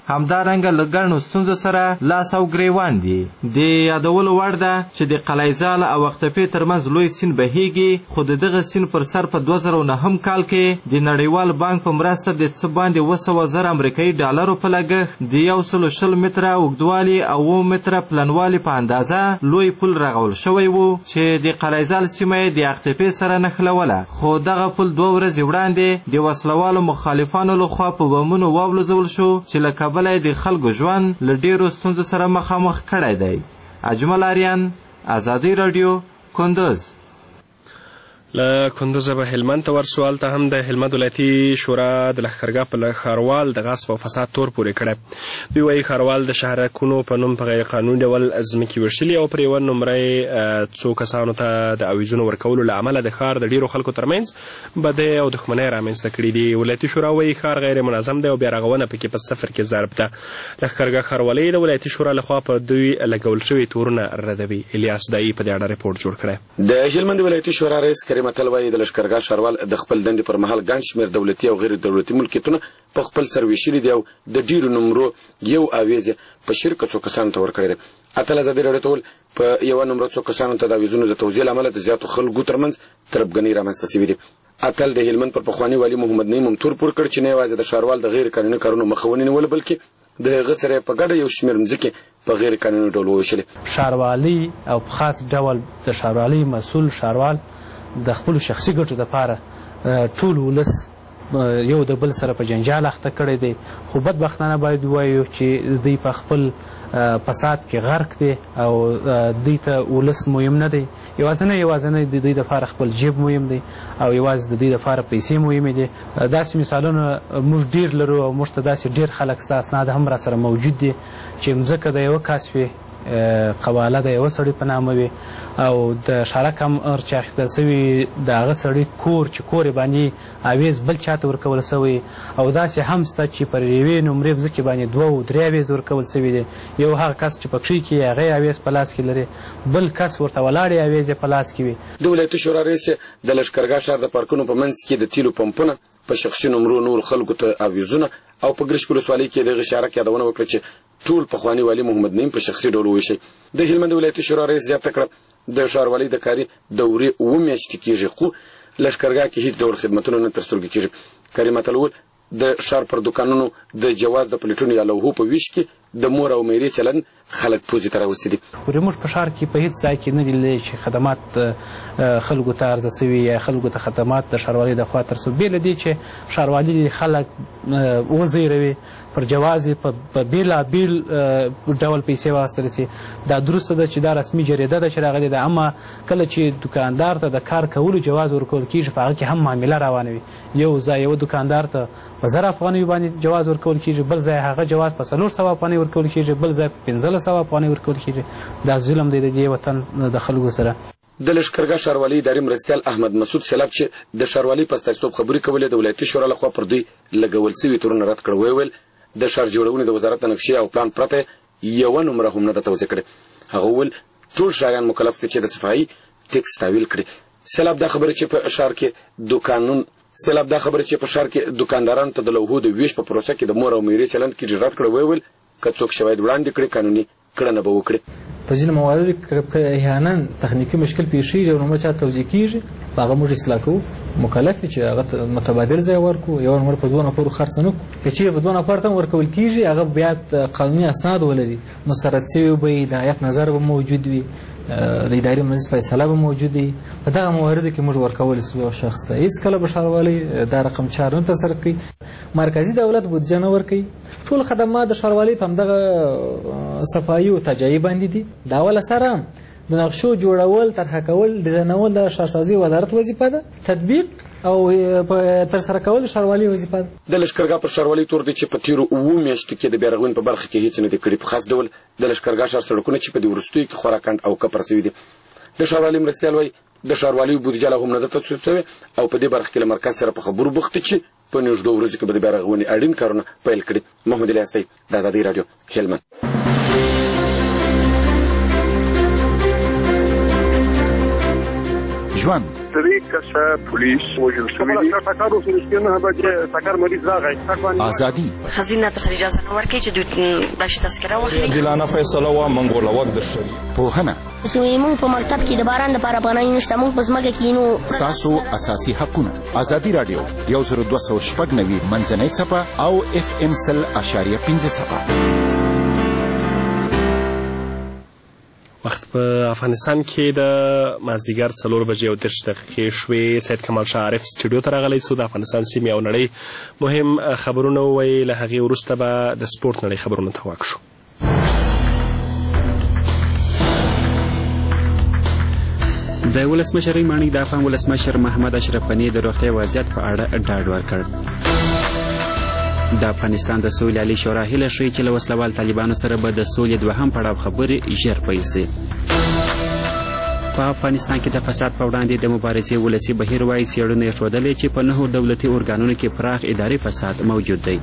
همدارنګه له ګڼو ستونزو سره لاس او ګریوان دي. د یادولو وړ ده چې د قلعهزال او وختپې ترمنځ لوی سیند بهیږي، خو د دغه سیند پر سر په دوه زره نهم کال کې د نړیوال بانک په مرسته د څه باندې اوه سوه زره امریکایي ډالرو په لګښت د یو سلو شل متره اوږدوالي او اوه متره پلنوالي په اندازه لوی پل رغول شوی و چې د قلعهزال سیمه یې د وختپې سره نښلوله. خو دغه پل دوه ورځې وړاندې د وسلوالو مخالفانو لخوا په بمونو واولوزول شو چې له کبله یې د خلکو ژوند له ډېرو ستونزو سره مخامخ کړی دی. اجمل آریان، ازادي راډیو، کندوز. له کندوزه به هلمند ته ورسو. هلته هم د هلمند ولایتي شورا د لښکرګاه په ښاروال د غصب او فساد تور پورې کړی. دوی وایي ښاروال د شهرکونو په نوم په غیر قانوني ډول ځمکې ویشلي او پر یوه نمرې څو کسانو ته د اویزونو ورکولو له امله د ښار د ډېرو خلکو ترمنځ بدۍ او دښمنۍ رامنځته کړي دي. ولایتي شورا وایي ښار غیر منظم دی او بیا رغونه پکې په صفر کې ضرب ده. لښکرګاه ښاروالۍ د ولایتي شورا لخوا په دوی لګول شوي تورونه ردوي. الیاس دایي په دې اړه رپورټ جوړ کړی. د هلمند ولایتي شورا رئیس کریم اتل وایي د لښکرګاه ښاروال د خپل دندې پر مهال ګڼ شمېر دولتي او غیر دولتي ملکیتونه په خپل سر ویشلي دي او د ډېرو نمرو یو اویز په شرکه څو کسانو ته ورکړی دی. اتل ازادي راډیو ته وویل په یوه نمره څو کسانو ته د اویزونو د توزیع له امله د زیاتو خلکو ترمنځ تربګنۍ رامنځته شوي دي. اتل د هلمند پر پخواني والي محمد نعیم هم تور پور کړ چې نه یوازې د ښاروال د غیر قانوني کارونو مخه ونیوله بلکې د هغه سره په ګډه یو شمېر مځکې په غیر قانوني ډول وویشلې. ښاروالي او په خاص ډول د ښاروالۍ مسؤل ښاروال د خپلو شخصي ګټو دپاره ټول ولس یو د بل سره په جنجال اخته کړی دی. خو بدبختانه باید ووایو چې دوی په خپل فساد کې غرق دی او دوی ته ولس مهم نه دی. یوازینی یوازینی د دوی دپاره خپل جیب مهم دی او یوازې د دوی دپاره پیسې مهمې دي. داسې مثالونه موږ ډېر لرو او موږ ته داسې ډېر خلک ستا اسناد هم را سره موجود دي چې مځکه د یوه کس وي، قواله د یوه سړي په نامه وي او د شارک امر چې اخیستل سوي د هغه سړي کور چې کور یې باندې اویز بل چاته ورکول سوی او داسې هم شته چې پر یوې نمرې مځکې باندې دوه او درې اویز ورکول سوي دي. یو هغه کس چې په کښې کې هغه یې اویز په لاس کې لري، بل کس ورته ولاړ یې اویز یې په لاس کې وي. د ولایتي شورا رئیس د لښکرګاه ښار د پارکونو په منځ کې د تیلو پمپونه په شخصي نمرو نور خلکو ته اویزونه او په ګرشک ولسوالۍ کې دغه شارک یادونه وکړه چې ټول پخواني والي محمد نعیم په شخصي ډول وویشي. د هلمند ولایتي شورا رئیس زیاته کړه د ښاروالۍ د کاري دورې اووه میاشتې کېږي خو لښکرګاه کې هیڅ ډول خدمتونه نه ترسترګې کېږي. کریم اتل وویل د ښار پر دوکانونو د جواز د پلیټونو یا لوحو په ویش کې د مور او میرې چلند خلک پوزې ته راوستي دي. زموږ په ښار کې په هیڅ ځای کې نه دي لیدلي چې خدمات خلکو ته عرضه سوي یا خلکو ته خدمات د ښاروالۍ د خوا ترسره بې له دې چې ښاروالي خلک وزیروي پر جواز په بېلابېل ډول پیسې واخیستلی سي. دا درسته ده چې دا رسمي جریده ده چې راغلې ده، اما کله چې دوکاندار ته د کار کولو جواز ورکول کېږي په هغه کې هم معامله روانه وي. یو ځای یو دوکاندار ته په زر افغانیو باندې جواز ورکول کېږي، بل ځای هغه جواز په څلور سوه افغانۍ ورکول کېږي، بل ځای په پنځلس سوه افغانۍ ورکول کېږي. دا ظلم دی د دې وطن د خلکو سره. د لښکرګاه ښاروالۍ اداري مرستیال احمد مسعود سیلاب چې د ښاروالۍ په استازیتوب خبرې کولې د ولایتي شورا لخوا پر دوی لګول سوي تورونه رد کړه. ویې ویل د ښار جوړونې د وزارت د نقشې او پلان پرته یوه نمره هم نه ده توضیح کړې. هغه وویل ټول ښاریان مکلف دي چې د صفایي ټکس تحویل کړي. سیلاب دا خبره چې په ښار کې دوکانون سیلاب دا خبره چې په ښار کې دوکاندارانو ته د لوحو د ویش په پروسه کې د مور او میرې چلند کې رد کړه. ویې ویل که څوک شواهد وړاندې کړي قانوني کړنه به وکړي. په ځینو مواردو کې که احیانا تخنیکي مشکل پیښیږي او نمره چاته توضیح کېږي په هغه موږ اصلاح کوو. مکلف چې هغه متبادل ځای ورکړو، یوه نمره په دوه نفرو خرڅ نه کړو. که چېرې په دوه نفرو ته هم ورکول کېږي هغه بیا قانوني اسناد ولري، مسترد سوي به وي، د هیات نظر به موجود وي، د اداري مجلس فیصله به موجود وي. په دغه مواردو کې موږ ورکولی سو یو شخص ته. هېڅکله به ښاروالۍ دا رقم چاره نه ترسره کوي. مرکزي دولت بودجه نه ورکوي. ټول خدمات د ښاروالۍ په همدغه صفایي او تجایي باندې دي. د اول سره د نقشو جوړول، طرحه کول، ډیزاینول د ښارسازۍ وزارت وظیفه ده. تطبیق او ترسره کول د ښاروالۍ وظیفه ده. د لښکرګاه پر ښاروالۍ تور دی چې په تېرو اووه میاشتو کې د بیارغونې په برخه کې هېڅ نه دي کړي. په خاص ډول د لښکرګاه ښار سړکونه چې په دې وروستیو کې خورا کڼډ او کپر سوي دي. د ښاروالۍ مرستیال وایي د ښاروالۍ بودیجه لا هم نه ده تصویب شوې او په دې برخه کې له مرکز سره په خبرو بوخت دي چې په نږدو ورځو کې به د بیارغونې اړین کارونه پیل کړي. محمد الیاس دی، د ازادي راډیو، هلمند. ژوند درې کسه پولیس وژل شوي دي. ټکر اوس نږدې نهه بجې ټکر مریض راغی. ازادي ښځینه ته اجازه نه ورکوي چې دوی راشي تذکره واخلي. عادلانه فیصله وه موږ ورله وږ درشوي. پوهنه موږ په مکتب کې د باران دپاره پناه نشته، موږ په ځمکه کې یو. ستاسو اساسي حقونه. ازادي راډیو یو زر دوه سوه شپږ نوي منځنۍ څپه او اف ام سل اشاریه پنځه څپه. وخت په افغانستان کې د مازدیګر څلور بجې او دېرش دقیقې شوې. سید کمال شاه عارف سټوډیو ته راغلی څو د افغانستان سیمې او نړۍ مهم خبرونه ووایي. له هغې وروسته به د سپورټ نړۍ خبرونو ته واک شو. د ولسمشرۍ ماڼۍ د افغان ولسمشر محمد اشرف غني د روغتیا وضعیت په اړه ډاډ ورکړ. د افغانستان د سولې عالي شورا هیله ښیي چې له وسلوال طالبانو سره به د سولې دوهم پړاو خبرې ژر پیل شي. په افغانستان کې د فساد په وړاندې د مبارزې ولسي بهیر وایي څېړنې یې ښودلې چې په نهو دولتي ارګانونو کې پراخ اداري فساد موجود دی.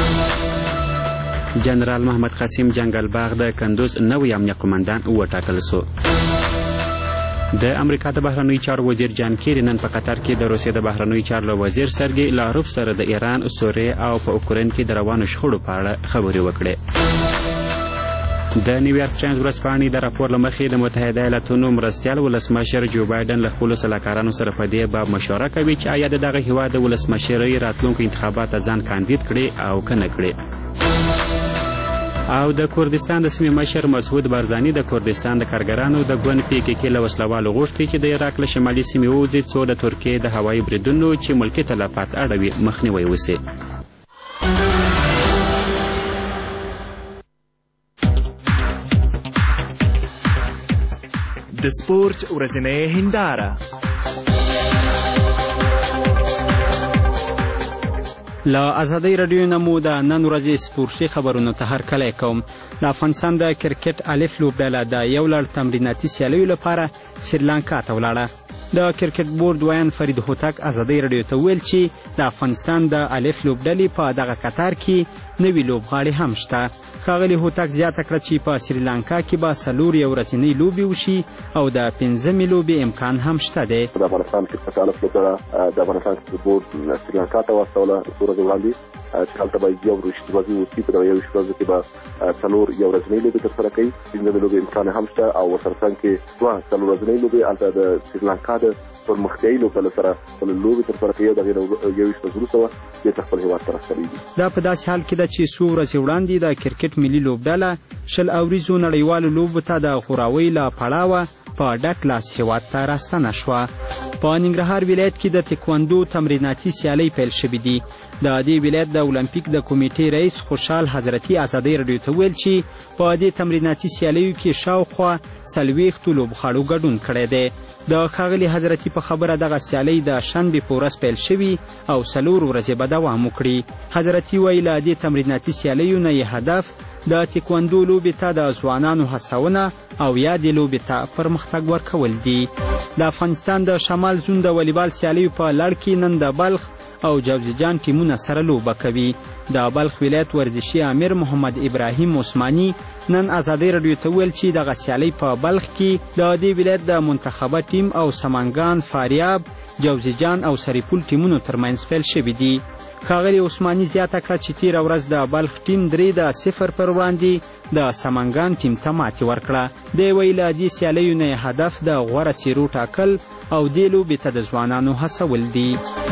جنرال محمد قاسم جنګل باغ د کندوز نوی امنیه قمندان وټاکل شو. د امریکا د بهرنیو چارو وزیر جان کیری نن په قطر کې د روسیې د بهرنیو چارو وزیر سرګی لاروف سره د ایران، سوریې او په اوکراین کې د روانو شخړو په اړه خبرې وکړې. د نیویارک ټایمز ورځپاڼې د راپور له مخې د متحده ایالاتونو مرستیال ولسمشر جو بایدن له خپلو سلاکارانو سره په دې باب مشوره کوي چې آیا د دغه هیواد د ولسمشرۍ راتلونکو انتخابات ته ځان کاندید کړي او که نه کړي. او د کردستان د سیمې مشر مسعود بارزاني د کردستان د کارګرانو د ګوند پی کې کې له وسلوالو غوښتي چې د عراق له شمالي سیمې ووځي څو د ترکیې د هوایي بریدونو چې ملکي تلفات اړوي مخنیوی وسي. د سپورت ورځنۍ هنداره. له ازادۍ راډیو نه مو د نن ورځې سپورټي خبرونو ته هرکلی کوم. د افغانستان د کرکټ الف لوبډله د یو لړ تمریناتي سیالیو لپاره سریلانکا ته ولاړه. د کرکټ بورډ ویان فرید هوتک ازادۍ راډیو ته ویل چې د افغانستان د الف لوبډلې په دغه قطار کې نوي لوبغاړي هم شته. ښاغلي هوتک زیاته کړه چې په سریلانکا کې به څلور یو ورځنۍ لوبې وشي او د پنځمې لوبې امکان هم شته دی. د افغانستان کرکټ الف لوبډله د افغانستان کرکټ بورډ سریلانکا ته واستوله څو ورځې وړاندې چې هلته به یو ویشت ورځې وسي. په دغه یو ویشت ورځو کې به څلور یو ورځنۍ لوبې ترسره کوي. پنځمې لوبې امکان هم شته او ورسره څنګ کې دوه څلور ورځنۍ لوبې هلته د سریلانکا د پرمختیایي لوبډلو سره خپلې لوبې ترسره کوي او د هغې نه یو ویشت ورځې وروسته به بېرته خپل هېواد ته راستنېږي. دا په داسې حال کې ده چې څو ورځې وړاندې د کرکټ ملي لوبډله شل اوریزو نړیوالو لوبو ته د غوراوۍ له پړاوه په ډک لاس هېواد ته راستنه شوه. په ننګرهار ولایت کې د تکواندو تمریناتي سیالۍ پیل شوي دي. د دې ولایت د اولمپیک د کمیټې رئیس خوشحال حضرتي ازادۍ راډیو ته ویل چې په دې تمریناتي سیالیو کې شاوخوا څلوېښتو لوبغاړو ګډون کړی دی. د ښاغلي حضرتي په خبره دغه سیالۍ د شنبې په ورځ پیل شوي او څلور ورځې به دوام وکړي. حضرتي وایي له دې تمریناتي سیالیو نه یې هدف د تکواندو لوبې ته د ځوانانو هڅونه او یا د لوبې ته پرمختګ ورکول دي. د افغانستان د شمال زون د والیبال سیالیو په لړ کې نن د بلخ او جوزجان ټیمونه سره لوبه کوي. د بلخ ولایت ورزشي امیر محمد ابراهیم عثماني نن ازادۍ راډیو ته ویل چې دغه سیالۍ په بلخ کې د دې ولایت د منتخبه ټیم او سمنګان، فاریاب، جوزجان او سریپول ټیمونو ترمنځ پیل شوي دي. ښاغلي عثماني زیاته کړه چې تېره ورځ د بلخ ټیم درې د صفر پر وړاندې د سمنګان ټیم ته ماتې ورکړه. دی وایي له دې سیالیو نه هدف د غوره څېرو ټاکل او دې لوبې ته د ځوانانو هڅول دي.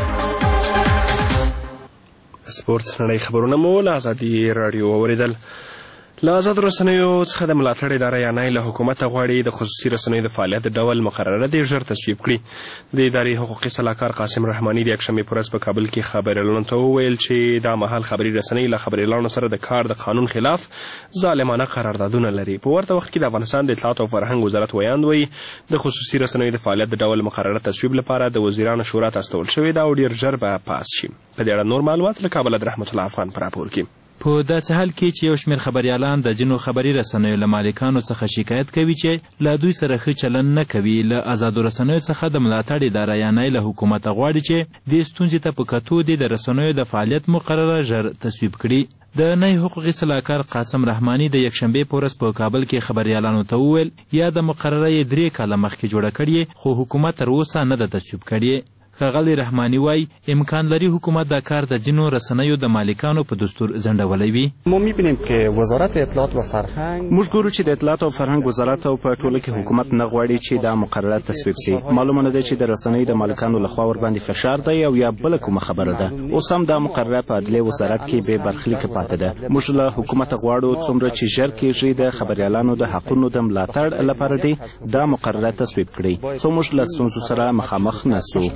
سپورټ نړۍ خبرونه مو له ازادي راډیو واورېدل. له آزادو رسنیو څخه د ملاتړ اداره یانای له حکومته غواړي د خصوصي رسنیو د فعالیت ډول مقرره دې ژر تصویب کړي. د ادارې حقوقي سلاکار قاسم رحماني د یکشنبې په ورځ په کابل کې خبریالانو ته وویل چې دا مهال خبري رسنۍ له خبریالانو سره د کار د قانون خلاف ظالمانه قراردادونه لري. په ورته وخت کې د افغانستان د اطلاعات او فرهنګ وزارت ویاند وایي د خصوصي رسنیو د فعالیت ډول مقرره تصویب لپاره د وزیرانو شورا ته استول شوې ده او ډېر ژر به پاس شي. په دې اړه نور معلومات له کابله د رحمت الله افغان په راپور کې. په داسې حال کې چې یو شمېر خبریالان د ځینو خبري رسنیو له مالکانو څخه شکایت کوي چې له دوی سره ښه چلند نه کوي. له ازادو رسنیو څخه د ملاتړ اداره یعنی له حکومته غواړي چې دې ستونزې ته په کتو دې د رسنیو د فعالیت مقرره ژر تصویب کړي. د نهي حقوقي سلاکار قاسم رحماني د یکشنبې په ورځ په کابل کې خبریالانو ته وویل یا د مقرره یې درې کاله مخکې جوړه کړې خو حکومت تر اوسه نه ده تصویب کړې. ښاغلی رحماني وایي امکان لري حکومت دا کار د ځینو رسنیو د مالکانو په دستور ځنډولی وي. ما میبینیم که وزارت اطلاعات و فرهنگ موږ ګورو چې د اطلاعات او فرهنګ وزارت او په ټوله کې حکومت نه غواړي چې دا مقرره تصویب سي. معلومه نه ده چې د رسنیو د مالکانو لخوا ورباندې فشار دی او یا بله کومه خبره ده. اوس هم دا مقرره په عدلیې وزارت کې بې برخلیکه پاتې ده. موږ له حکومته غواړو څومره چې ژر کېږي د خبریالانو د حقونو د ملاتړ لپاره دی دا مقرره تصویب کړي څو موږ له ستونزو سره مخامخ نه سو.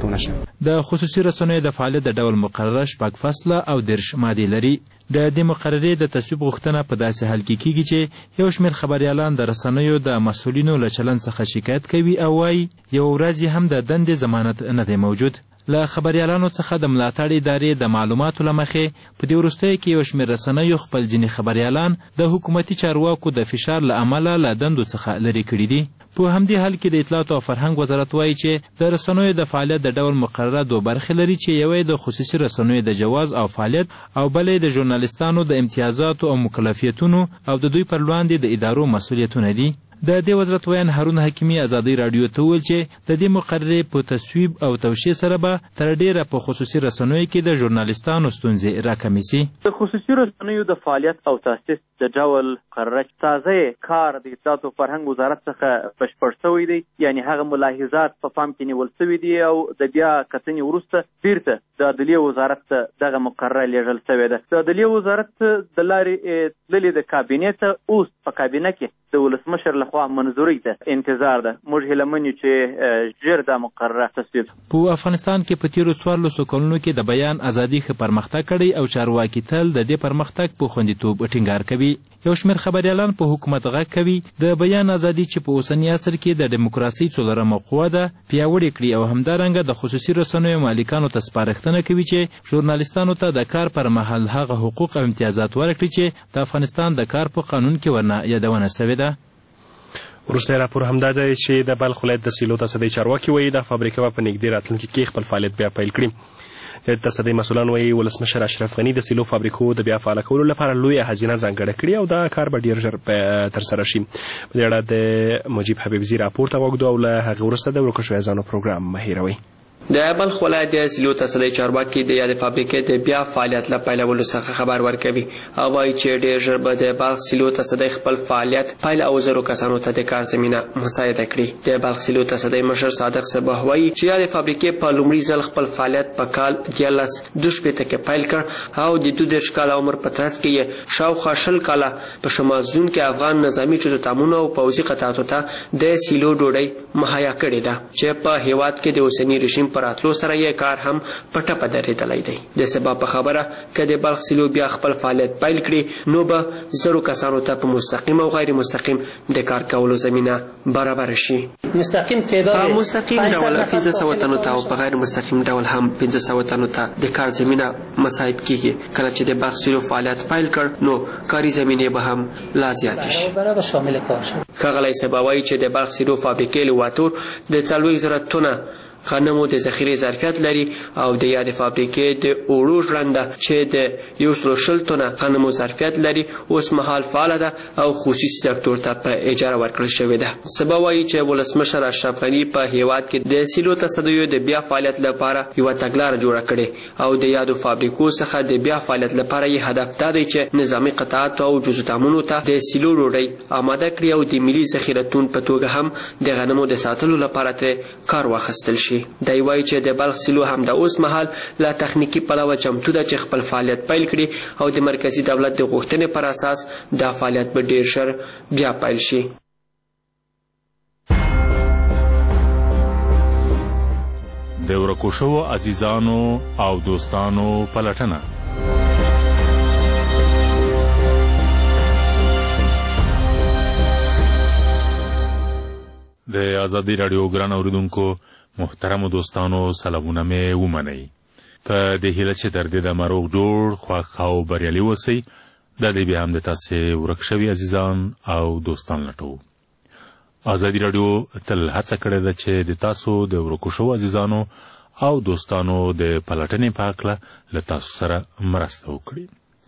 د خصوصي رسنیو د فعالیت د ډول مقرره شپږ فصله او دېرش مادې لري. د دې مقررې د تصویب غوښتنه په داسې حال کې کیږي چې یو شمېر خبریالان د رسنیو د مسؤلینو له چلند څخه شکایت کوي او وایي یوه ورځ هم د دندې ضمانت نه دی موجود. له خبریالانو څخه د ملاتړ ادارې د معلوماتو له مخې په دې وروستیو کې یو شمېر رسنیو خپل ځینې خبریالان د حکومتي چارواکو د فشار له امله له دندو څخه لرې کړي دي. په همدې حال کې د اطلاعاتو او فرهنګ وزارت وایي چې د رسنیو د فعالیت د ډول مقرره دوه برخې لري چې یوه د خصوصي رسنیو د جواز او فعالیت او بله د ژورنالیستانو د امتیازاتو او مکلفیتونو او د دوی پر وړاندې د ادارو مسؤلیتونه دي. د دې وزارت ویان هارون حکیمي ازادۍ راډیو ته وویل چې د دې مقررې په تصویب او توشیح سره به تر ډیره په خصوصي رسنیو کې د ژورنالیستانو ستونزې راکمې سي. د خصوصي رسنیو د فعالیت او تاسیس د ډول مقرره تازه کار د اطلاعات او فرهنګ وزارت څخه بشپړ شوی دی. یعنی هغه ملاحظات په پام کې نیول شوي دي او د بیا کتنې وروسته بیرته د عدلیې وزارت ته دغه مقرره لیږل شوې ده. د عدلیې وزارت د لارې تللې د کابینې ته اوس په کابینه کې د ولسمشر لخوا منظوري ته انتظار ده. موږ هیله من یو چې ژر دا مقرره تصویب. په افغانستان کې په تیرو څوارلسو کلونو کې د بیان ازادي ښه پرمختګ کړی او چارواکي تل د دې پرمختګ په خوندیتوب ټینګار کوي. یو شمېر خبریالان په حکومت غږ کوي د بیان ازادي چې په اوسني عصر کې د ډیموکراسۍ څلورمه قوه ده پیاوړې کړي او همدارنګه د خصوصي رسنیو مالکانو ته سپارښتنه کوي چې ژورنالیستانو ته د کار پر مهال هغه حقوق او امتیازات ورکړي چې د افغانستان د کار په قانون کې ورنه یادونه سوې ده. وروستی راپور همدا دی چې د بلخ ولایت د سیلو تصدۍ چارواکي وایي دا فابریکه به په نږدې راتلونکي کې خپل فعالیت بیا پیل کړي. د تصدۍ مسؤلان وایي ولسمشر اشرف غني د سیلو فابریکو د بیا فعاله کولو لپاره لویه هزینه ځانګړې کړې او دا کار به ډېر ژر ترسره شي. په دې اړه د مجیب حبیبزي راپور ته غوږ او له هغې وروسته د ورکو شویو ځانو پروګرام مه هېروئ. د بلخ ولایت د سیلو تصدۍ چارواکي د یادې فابریکې د بیا فعالیت له پیلولو څخه خبر ورکوي او وایي چې ډېر ژر به د بلخ سیلو تصدۍ خپل فعالیت پیل او زرو کسانو ته د کار زمینه مساعده کړي. د بلخ سیلو تصدۍ مشر صادق صباح وایي چې یادې فابریکې په لومړي ځل خپل فعالیت په کال دیارلس دوه شپېته کې پیل کړ او د دوه دېرش کاله عمر په ترڅ کې یې شاوخوا شل کاله په شمال زون کې افغان نظامي چوتامونو او پوځي قطعاتو ته د سیلو ډوډۍ مهیا کړې ده چې په هیواد کې د اوسني رژیم په راتلو سره یې کار هم په ټپه درېدلی دی. د سبا په خبره که د بلخ سیلو بیا خپل فعالیت پیل کړي نو به زرو کسانو ته په مستقیم او غیر مستقیم د کار کولو زمینه برابر شي. مستقیم تعداد په مستقیم ډول پنځه سوه تنو ته او په غیر مستقیم ډول هم پنځه سوه تنو ته د کار زمینه مساعد کیږي. کله چې د بلخ سیلو فعالیت پیل کړ نو کاري زمینې به هم لا زیاتې شي. برابر شامل کار شي. ښاغلی صبا وایي چې د بلخ سیلو فابریکې لواتور د څلوېښت زره تونه غنمو د ذخیرې ظرفیت لري او د یادې فابریکې د اوړو ژرنده چې د یو سلو شل تونه غنمو ظرفیت لري اوس مهال فعاله ده او خصوصي سکتور ته په اجاره ورکړل شوې ده. سبا وایي چې ولسمشر اشرف غني په هیواد کې د سیلو تصدیو د بیا فعالیت لپاره یوه تګلاره جوړه کړې او د یادو فابریکو څخه د بیا فعالیت لپاره یې هدف دا دی چې نظامي قطعاتو او جزوتامونو ته د سیلو ډوډۍ آماده کړي او د ملي ذخیرتون په توګه هم د غنمو د ساتلو لپاره ترې کار واخیستل شي. دی وایي چې د بلخ سیلو هم د اوس مهال له تخنیکي پلوه چمتو ده چې خپل فعالیت پیل کړي او د مرکزي دولت د غوښتنې پر اساس دا فعالیت به ډېر ژر بیا پیل شي. د ورکو شوو عزیزانو او دوستانو پلټنه د ازادي راډیو ګران اوریدونکو محترمو دوستانو سلامونه مې ومنئ. په دې هیله چې تر دې د مروغ جوړ خوښ او بریالي اوسئ. دا دی بیا هم د تاسې ورک شوي عزیزان او دوستان لټوو. ازادي راډیو تل هڅه کړې ده چې د تاسو د ورکو شوو عزیزانو او دوستانو د پلټنې په هکله له تاسو سره مرسته وکړي.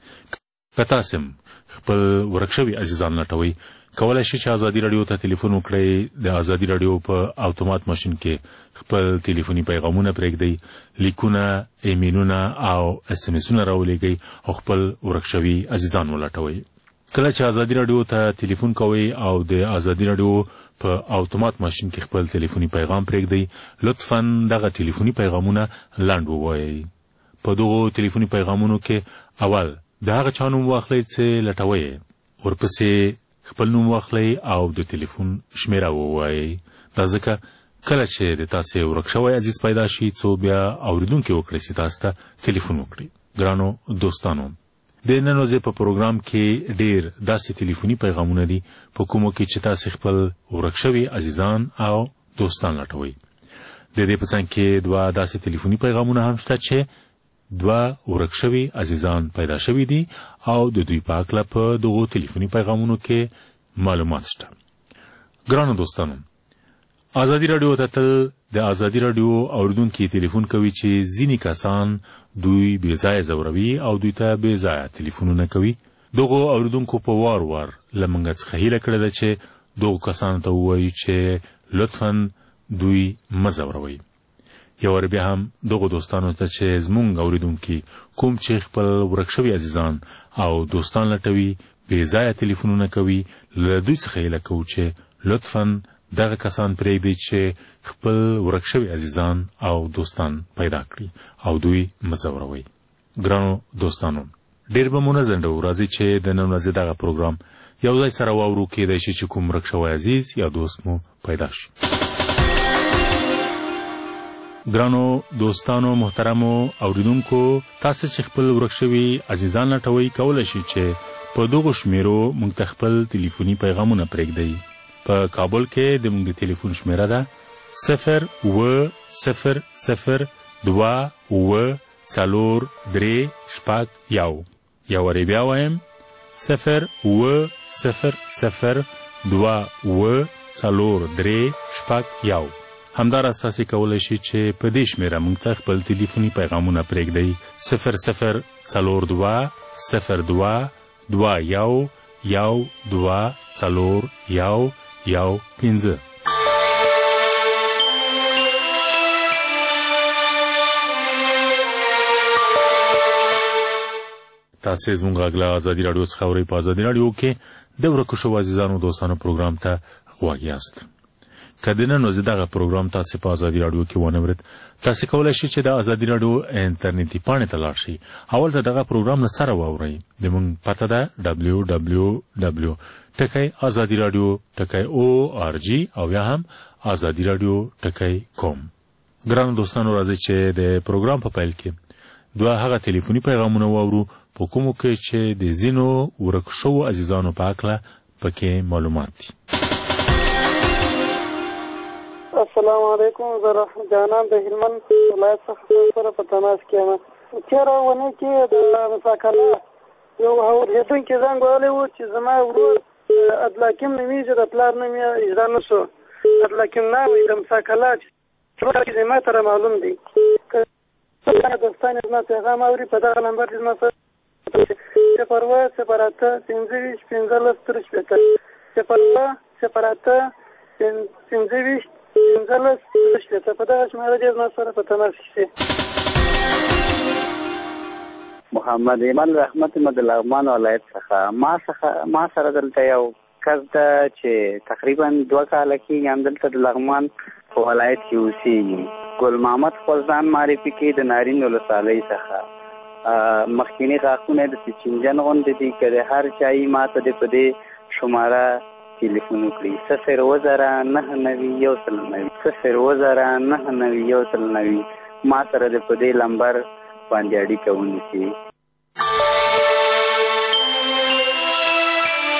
که تاسو هم خپل ورک شوي عزیزان لټوئ، کولی شئ چې ازادي راډیو ته تلیفون وکړئ. د ازادي راډیو په اتومات ماشین کې خپل تلیفوني پیغامونه پرېږدئ، لیکونه، ایمیلونه او اس ام اسونه راولېږئ او خپل ورک شوي عزیزان ولټوئ. کله چې ازادي راډیو ته تلیفون کوئ او د ازادي راډیو په اتومات ماشین کې خپل تلیفوني پیغام پرېږدئ، لطفا دغه تلیفوني پیغامونه لنډ ووایئ. په دغو تلیفوني پیغامونو کې اول د هغه چا نوم واخلئ چې لټوئ، ورپسې خپل نوم واخلئ او د تلیفون شمیره ووایئ. دا ځکه کله چې د تاسې ورک شوی عزیز پیدا شي، څو بیا اورېدونکي وکړئ چې تاسو ته تلیفون وکړي. ګرانو دوستانو، د نن ورځې په پروګرام کې ډېر داسې تلیفوني پیغامونه دي په کومو کې چې تاسې خپل ورک شوي عزیزان او دوستان لټوئ. د دې په څنګ کې دوه داسې تلیفوني پیغامونه هم شته چې دوه ورک شوي عزیزان پیدا شوي دي او د دوی په هکله په دغو تلیفوني پیغامونو کې معلومات شته. ګرانو دوستانو، ازادي راډیو ته تل د ازادي راډیو اورېدونکي تلیفون کوي چې ځینې کسان دوی بې ځایه ځوروي او دوی ته بې ځایه تلیفونونه کوي. دغو اورېدونکو په وار وار له موږ څخه هیله کړې ده چې دغو کسانو ته ووایو چې لطفا دوی مه ځوروئ. یو وار بیا هم دغو دوستانو ته چې زموږ اورېدونکي کوم چې خپل ورک شوي عزیزان او دوستان لټوي، بې ځایه تلیفونونه کوي، له دوی څخه هیله کوو چې لطفا دغه کسان پرېږدئ چې خپل ورک شوي عزیزان او دوستان پیدا کړي او دوی مه ځوروئ. ګرانو دوستانو، ډېر به مو نه ځنډوو، راځئ چې د نن ورځې دغه پروګرام یو ځای سره واورو. کیدای شي چې کوم ورک شوی عزیز یا دوست مو پیدا شي. ګرانو دوستانو، محترمو اوریدونکو، تاسو چې خپل ورک شوي عزیزان لټوئ، کولی شئ چې په دغو شمیرو موږ ته خپل تلیفوني پیغامونه پرېږدئ. په کابل کې د موږ د تلیفون شمیره ده صفر اوه صفر صفر دوه اوه څلور درې شپږ یو. یو وارې بیا وایم، صفر اوه صفر صفر دوه اوه څلور درې شپږ یو. همداراز تاسې کولی شئ چې په دې شمیره موږ ته خپل تلیفوني پیغامونه پرېږدئ. صفر صفر څلور دوه صفر دوه دوه یو یو دوه څلور یو یو پنځه. تاسې زموږ غږ له ازادي راډیو څخه اورئ. په ازادي راډیو کې د ورکو شوو عزیزانو دوستانو پروګرام ته غوږ یاست. که د نن ورځې دغه پروګرام تاسې په ازادي راډیو کې ونه اورېد، تاسې کولی شئ چې د ازادي راډیو انټرنیټي پاڼې ته لاړ شئ او هلته دغه پروګرام له سره واورئ. زموږ پته ده ډبلیو ډبلیو ډبلیو ټکی ازادي راډیو ټکی او آر جی او یا هم ازادي راډیو ټکی کوم. ګرانو دوستانو، راځئ چې د پروګرام په پیل کې دوه هغه تلیفوني پیغامونه واورو په کومو کې چې د ځینو ورک شوو عزیزانو په هکله پکې معلومات دي. السلام علیکم، زه رحمت جانان د هلمند ولایت څخه سره په تماس کې یم. تېره اونۍ کې د مساکله یو اورېدونکي زنګ وهلی و چې زما ورور عبدالحکیم نومیږي، د پلار نوم یې اجرا نه شو، عبدالحکیم ناوی د مساکله چې زما سره معلوم دی. دوستان زما پیغام اوري په دغه نمبر کې زما سره صفر اوه صفر اته پنځه ویشت پنځلس تر شپېته صفر اوه صفر اته پنځه ویشت پنځلس تر شپېته په دغه شمېره دې زما سره په تماس کې شي. محمد ایمان رحمت مد لغمان ولایت څخه ما څخه ما سره دلته یو کس ده چې تقریبا دوه کاله کېږي هم دلته د لغمان په ولایت کې اوسېږي. ګل محمد خپل ځان معرفي کوي د نارین ولسوالۍ څخه. مخکیني غاښونه د چنجن غوندې دي، که د هر چایي ما ته دې په دې شماره تلیفون وکړي صفر اوه زره نهه نوي یو سل نوي صفر اوه زره نهه نوي یو سل نوي. ما سره دې په دې لمبر باندې اړیکه ونیسي.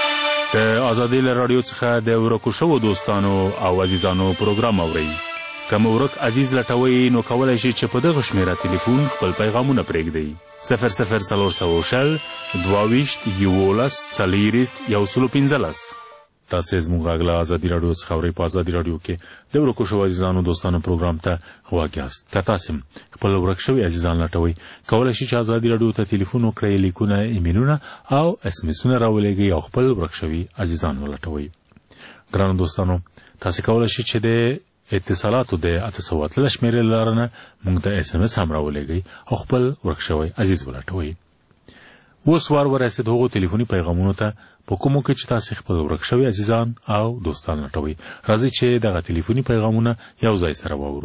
د ازادي راډیو څخه د ورکو شوو دوستانو او عزیزانو پروګرام اورئ. که مو ورک عزیز لټوئ نو کولی شئ چې په دغه شمیره تلیفون خپل پیغامونه پرېږدئ صفر صفر څلور سوه شل دوه ویشت یولس څلېرویشت یو سلو پنځلس. تاسې زموږ غږ له ازادي راډیو څخه اورئ. په ازادي راډیو کې د ورکو شوو عزیزانو دوستانو پروګرام ته غوږ یاست. که تاسې خپل ورک شوي عزیزان لټوئ کولی شئ چې ازادي راډیو ته تلیفون وکړئ، لیکونه، ایمیلونه او اس ام اسونه راولېږئ او خپل ورک شوي عزیزان ولټوئ. ګرانو دوستانو تاسې کولی شئ چې د اتصالاتو د اته سوه اتلس شمېرې له لارې نه موږ ته اس ام اس هم راولېږئ او خپل ورک شوی عزیز ولټوئ. اوس وار ورسېد هغو تلیفوني پیغامونو ته په کومو کې چې تاسې خپل ورک شوي عزیزان او دوستان لټوئ. راځئ چې دغه تلیفوني پیغامونه یو ځای سره واورو.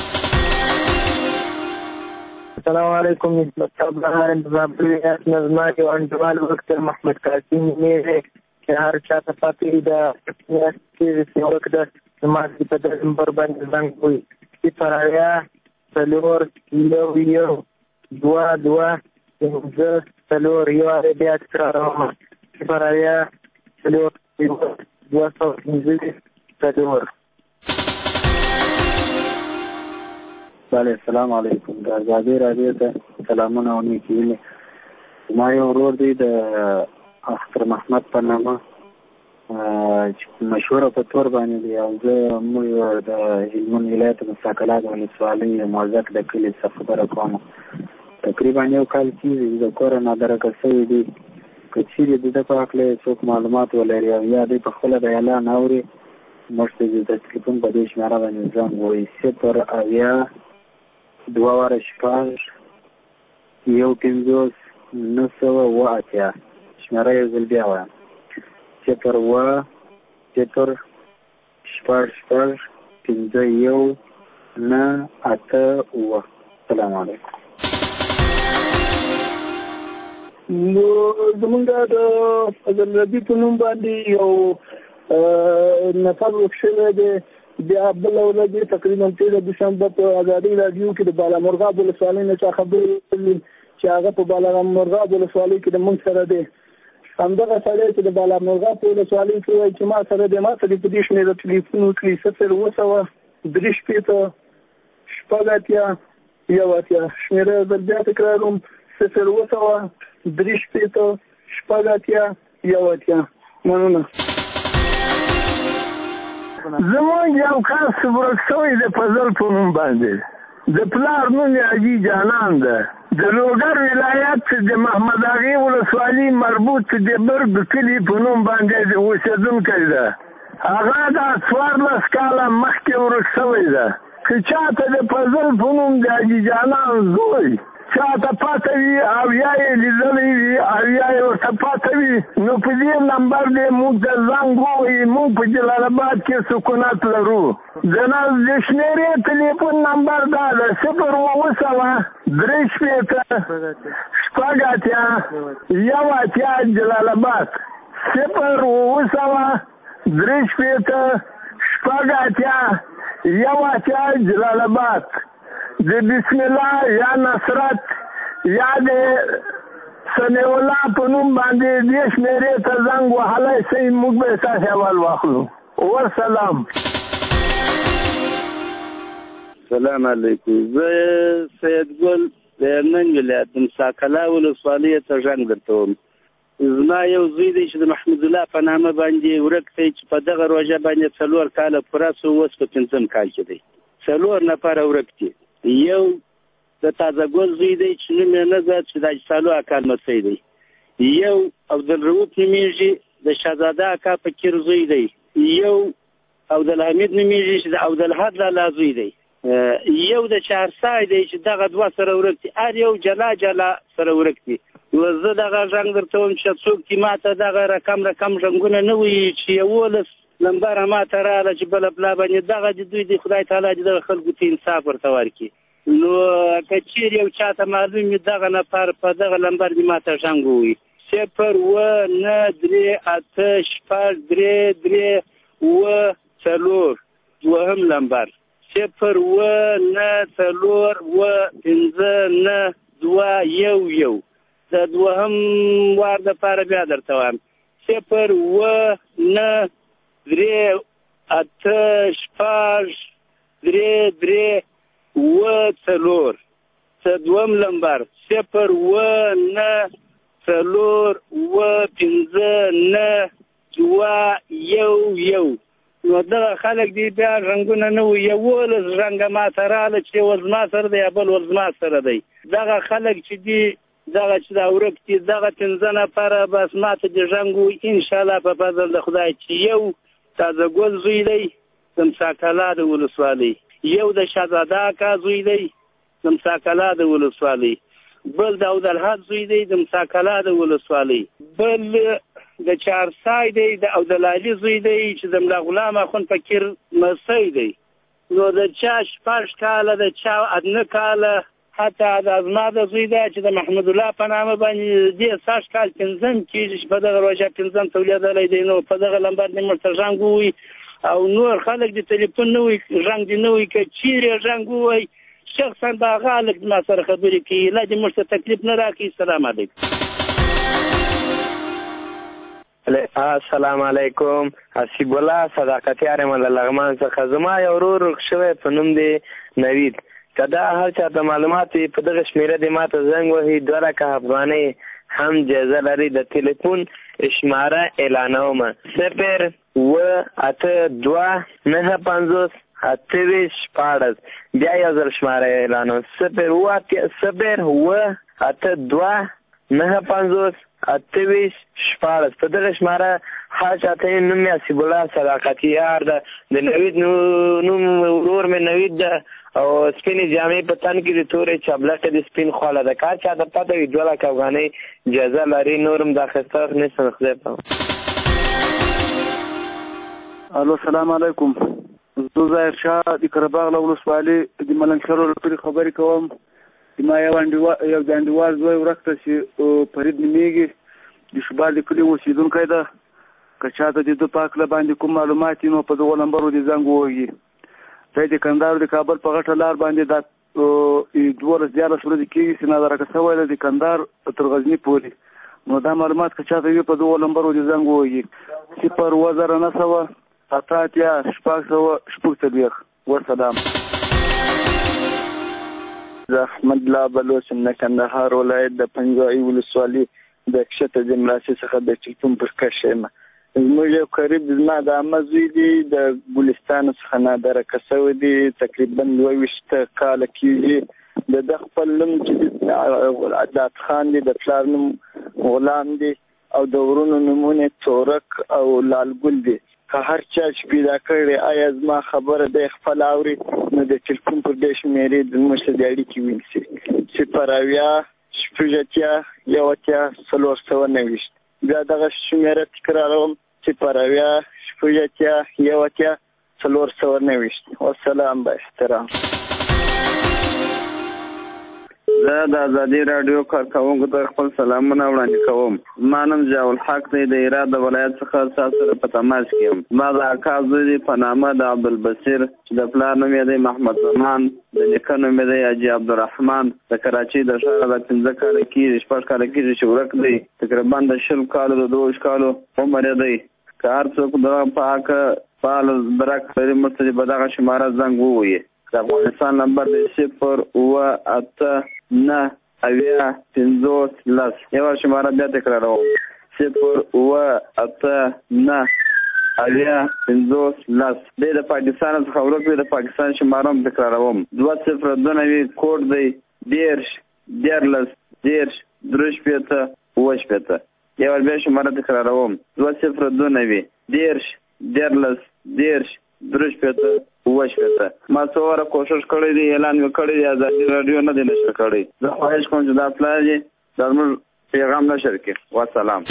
السلام علیکم زما یو انډیوال ډاکټر محمد قاسم میرې چې هر چا ته پاتې ده چې وکړه زما په دې نمبر باندې زنګ وي صفر اویا څلور یو یو دوه دوه پنځه څلور یو بیا تکراروم صفر اویا څلور دوه سوه پنځه څلور. بله السلام علیکم. د ازادي راډیو ته سلامونه او نیکې هیلې. زما یو ورور دی د اختر محمد په نامه مشهوره په تور باندې دی او زه موږ د هلمند ولایت مساکلات ولسوالۍ موظف د کلي څخه خبره کوم. تقریبا یو کال کېږي د کوره نادرکه شوی دی. که چیرې د ده په هکله څوک معلومات ولري او یا دی په خپله د اعلان اوري موږ ته د تلیفون په دې شمېره باندې زنګ ووایي صفر اویا دوه واره شپږ یو پنځوس نهه سوه اوه اتیا. شمېره یو ځل بیا وایم صفر اوه صفر شپږ شپږ پنځه یو نهه اته اوه. سلام علیکم. نو زمونږ د فضل ربي په نوم باندې یو نفر ورک شوی دی. بیا بله ورځ تقریبا تېره دوشنبه په ازادي راډیو کې د بالامرغاب ولسوالۍ نه چا خبرې وکړلې چې هغه په بالامرغاب ولسوالۍ کې د موږ سره دی. همدغه سړی چې د بالامرغاب په ولسوالۍ کې وایي چې ما سره دی ما سره په دې شمېره تلیفون وکړي صفر اوه سوه درې شپېته شپږ اتیا یو اتیا. شمېره زه بیا تکراروم صفر اوه سوه درې شپېته شپږ اتیا یو اتیا. مننه. زمونږ یو کس ورک شوی د فضل په نوم باندې د پلار نوم یې حاجي جانان ده. د لوګر ولایت چې د محمد اغې ولسوالي مربوط د برګ کلي په نوم باندې اوسېدونکی ده. هغه دا څوارلس کاله مخکې ورک شوی ده. که چاته د فضل په نوم د حاجي جانان زوی چاته پاته وي او یا یې لیدلی وي او یا یې ورته پاته وي نو په دې نمبر دی موږ ته زنګ ووایي. موږ په جلال آباد کې سکونت لرو. د شمېرې تلیفون نمبر دا ده صفر اوه سوه درې شپېته شپږ اتیا یو اتیا جلال آباد. صفر اوه سوه درې شپېته شپږ اتیا یو اتیا جلال آباد. د بسم الله یا نصرت یا د سمیع الله په نوم باندې دې شمېرې ته زنګ وهلی شئ موږ به ستاسې احوال واخلو. والسلام. سلام علیکم. زه سید ګل د هلمند ولایت مساکله ولسوالۍ ته زنګ درته وم. زما یو زوی دی چې د محمود الله په نامه باندې ورک دی چې په دغه روژه باندې څلور کاله پوره سو اوس په پنځم کال کې دی. څلور نفره ورک دي. یو د تازه ګل زوی دی چې نوم یې نه زه چې د اجسالو اکا لمسی دی. یو عبدالرؤف نومیږي د شهزاده اکا فقیر زوی دی. یو عبدالحمید نومیږي چې د عبدالحد لالا زوی دی. یو د چهارسای دی چې دغه دوه سره ورک دي. هر یو جلا جلا سره ورک دي. نو زه دغه زنګ درته وم چې څوک دې ما ته دغه رقم رقم زنګونه نه وایي چې یولس نمبر ما ته راغله چې بله پلا باندې دغه د دوی د خدای تعالی دې دغه خلکو ته انصاف ورته ورکړي. نو که چیرې یو چا ته معلوم وي دغه نفر په دغه نمبر دې ما ته زنګ ووایي صفر اوه نهه درې اته شپږ درې درې اوه څلور دوهم نمبر صفر اوه نهه څلور اوه پنځه نهه دوه یو یو. د دوهم وار دپاره بیا درته وایم صفر اوه نهه درې اته شپږ درې درې اوه څلور دویم لمبر صفر اوه نه څلور اوه پنځه نه دوه یو یو. نو دغه خلک دي بیا رنګونه نه وي، یولس رنګه ماته راغله چې یو زما سره دی یا بل ول زما سره دی. دغه خلک چې دي دغه چې دا ورک دي دغه پنځه نفره بس ماته د رنګ وي انشاءالله په فضل د خدای چې یو تازه ګل زوی دی د مساکلا د ولسوالۍ، یو د شهزاده اکا زوی دی د مساکلا د ولسوالۍ، بل د اودالحد زوی دی د مساکلا د ولسوالۍ، بل د چارسای دی د اودلالي زوی دی چې د ملا غلام اخون فقیر مسی دی. نو د چا شپږ کاله د چا ادنه کاله حتی د ازما د زوی دی چې د محمد الله په نامه باندې دې ساش کال پنځم کېږي چې په دغه روژه پنځم تولیدلی دی. نو په دغه لمبر دې موږ ته رنګ ووایي او نور خلک د تلیفون نه وایي رنګ دې نه وایي که چیرې رنګ ووایي شخصا به هغه هلک ما سره خبرې کوي. الله دې موږ ته تکلیف نه راکړي. السلام علیکم. السلام علیکم. حسیب الله صداقتیار یم له لغمان څخه. زما یو ورور ورک شوی په نوم دی نوید. که دا هر چاته معلومات وي په دغه شمېره دې ما ته زنګ وهي دوه لکه افغانۍ هم جایزه لري. د تلیفون شماره اعلانوم صفر اوه اته دوه نهه پنځوس اته ویشت شپاړس. بیا یو ځل شماره اعلانوم صفر اوه صفر اوه اته دوه نهه پنځوس اته ویشت شپاړس. په دغه شماره هر چاته نوم مې حسیب الله صداقتیار ده. د نوید نوم ورور مې نوید ده او سپینې جامې په تن کې د تورې چابلټه د سپین خواله ده. که هر چاته پته وي دوه لکه افغانۍ جایزه لري. نور هم دا اخیسته نشم خدای په الو السلام علیکم. زه ظاهر شاه د قرهباغ له ولسوالۍ د ملنګ شهر ولسوالۍ خبرې کوم. ما یو یو د انډیوال زوی ورک ته چې فرید نومېږي د شوبال د کلي اوسېدونکی ده. که چاته د ده په هکله باندې کوم معلومات وي نو په دغو نمبرو دې زنګ ووهي. دی د کندهار د کابل په غټه لار باندې دا دولس دیارلس ورځې کېږي چې نادرکه شوی ده د کندهار تر غزني پورې. نو دا معلومات که چاته وي په دغو نمبرو دې زنګ ووهي. صفر اوه زره نه سوه اته اتیا شپږ سوه شپږ څلوېښت. وسلام. زه احمد الله بلوچ یم د کندهار ولایت د پنجوایي ولسوالۍ د کښته جملاسي څخه د ټلیفون پر کش یم. زموږ یو قریب زما د عمه زوی دی د ګلستان څخه نادرکه شوی دی تقریبا دوه ویشته کاله کېږي. د ده خپل نوم چې عدات خان دی، د پلار نوم غلام دی او د ورونو نومونه تورک او لالګل دی. که هر چا چې پیدا کړی آیا زما خبره دی خپل اوري نو د ټلیفون پر دې شمېرې زموږ سره د اړیکې ونیسي. صفر اویا شپږ اتیا یو اتیا څلور سوه نوېشت. بیا دغه شمېره تکراروم صفر اویا شپږ اتیا یو اتیا څلور سوه نوېشت. والسلام با احترام. زه د ازادي راډیو کارکوونکو ته خپل سلامونه وړاندې کوم. زما نوم ضیاء الحق دی، د هرات د ولایت څخه تاسو سره په تماس کې یم. زما د اکا زوی دی په نامه د عبدالبصیر چې د پلار نوم یې دی محمد زمان، د نیکه نوم یې دی حاجي عبدالرحمن. د کراچۍ د ښاره د پنځه کاله کېږي شپږ کاله کېږي چې ورک دی. تقریبا د شل کالو د دوه ویشت کالو عمر یې دی. که هر څوک دغه په حقه فعال درک لري موږ ته په دغه شماره زنګ ووایي. د افغانستان نمبر دی صفر اوه اته نه اویا پنځوس لس. یو شماره بیا تکراروم صفر اوه اته نه اویا پنځوس لس. دی د پاکستان څخه ورک دی، د پاکستان شماره هم تکراروم دوه صفر دوه نوي کوډ دی دېرش دیارلس دېرش درې شپېته اووه شپېته. یو بیا شماره تکراروم دوه صفر دوه نوي دېرش دیارلس دېرش درې شپېته اووه شپېته. ما څو واره کوشش کړی دی، اعلان مې کړی دی، ازادي راډیو نه دی نشر کړی. زه خواهش کوم چې دا پلار دی دا زموږ پیغام نشر کړي. وسلام.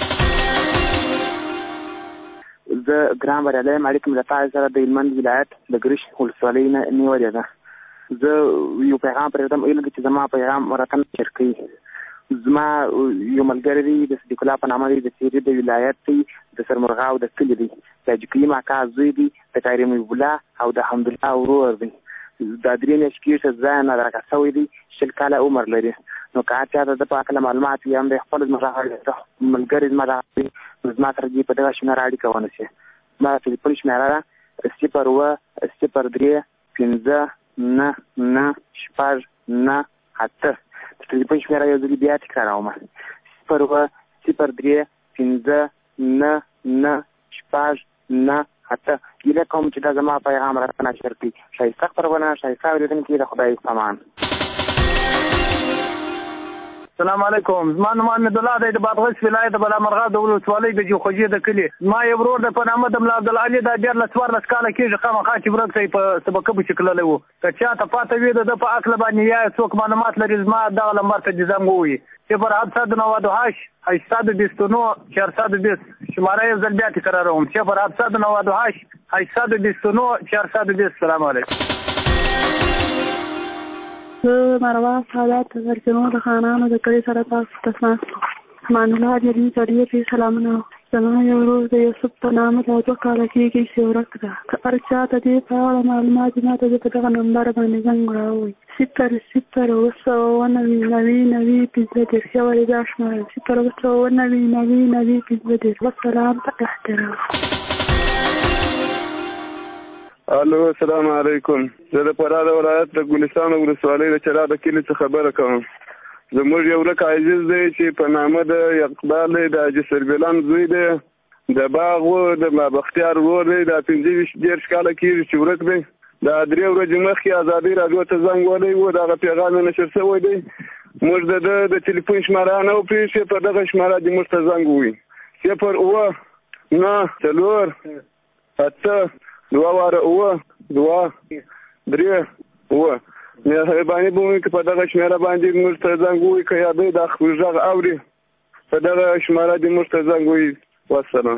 زه ګران بریالی یم. اړیکه مې له تاسو سره د هلمند ولایت د ګرش ولسوالۍ نه نیولې ده. زه یو پیغام پرېږدم هیله ده چې زما پیغام راته نشر کړي. زما یو ملګری دی د صدیق الله په نامه دی، د سیرې د ولایت دی، د سرمرغاو د کلي دی، د حاجي کریم اکا زوی دی، د طاهر محب الله او د حمدالله ورور دی. دا درې میاشتې کېږي چې ځای نادرکه شوی دی، شل کاله عمر لري. نو که هر چا ته د په هکله معلومات وي هم دی خپل زما ملګری زما دغه دی نو زما سره دې په دغه شمېره اړیکه ونیسي. زما ټلیفون شمېره ده صفر اوه صفر درې پنځه نه نه شپږ نه اته. د ټلیفون شمېره یو ځلې بیا تکراروم: صفر اووه صفر درې پنځه نه نه شپږ نه اته. هیله کوم چې دا زما پیغام راته نشر کړي. ښایسته خپرونه، ښایسته اورېدونکي، د خدای سامان. السلام علیکم. زما نوم حمید الله دی، د بادغیس ولایت د بلامرغاب د ولسوالۍ د جوخجي د کلي. زما یو ورور دی په نامه د ملا عبدالعلي، دا ډېرلس څوارلس کاله کېږي خامخا چې ورک دی په سبقبو چې تللی و. که چاته پاته وي د ده په هکله باندې یا څوک معلومات لري، زما دغه لمبر ته دې زنګ ووهي: صفر هفتصد نود و هشت هشتصد و بیست و نه چهارصد و بیست. شماره یو ځل بیا تکراروم: صفر هفتصد نود و هشت هشتصد و بیست و نه چهارصد و بیست. سلام علیکم. زه مروه سعادت د سرچینو د خانانو د کلي سره تاسو ته ناست امان الله جري جریه پرې سلامونه. زما یو ورور د یوسف په نامه دا دوه کاله کېږي چې ورک ده. که هر چا ته دې په اړه معلومات ما ته په دغه نمبر باندې زنګ راووایي: صفر صفر اوه سوه اوه نوي نوي نوي پنځه دېرش. یوازې دا شمېره: صفر اوه سوه اوه نوي نوي نوي پنځه دېرش. والسلام په احترام. الو، السلام علیکم. زه د فراه د ولایت د ګلستان ولسوالۍ د چراغ د کلي څخه خبره کوم. زموږ یو ورک عزیز دی چې په نامه د اقبال دی، د حاجي سربلان زوی دی، د باغ و د مابختیار ورور دی. دا پنځه ویشت دېرش کاله کېږي چې ورک دی. دا درې ورځې مخکې ازادۍ راډیو ته زنګ وهلی و، دغه پیغام یې نشر شوی دی. موږ د ده د تلیفون شماره نه و پرېښې، په دغه شماره دې موږ ته زنګ ووایي: صفر اووه نه څلور اته دوه واره اووه دوه درې اووه. مهرباني به وکړي په دغه شمېره باندې موږ ته زنګ ووایي. که یا دی دا غږ اوري، په دغه شمېره دې موږ ته زنګ ووایي. والسلام.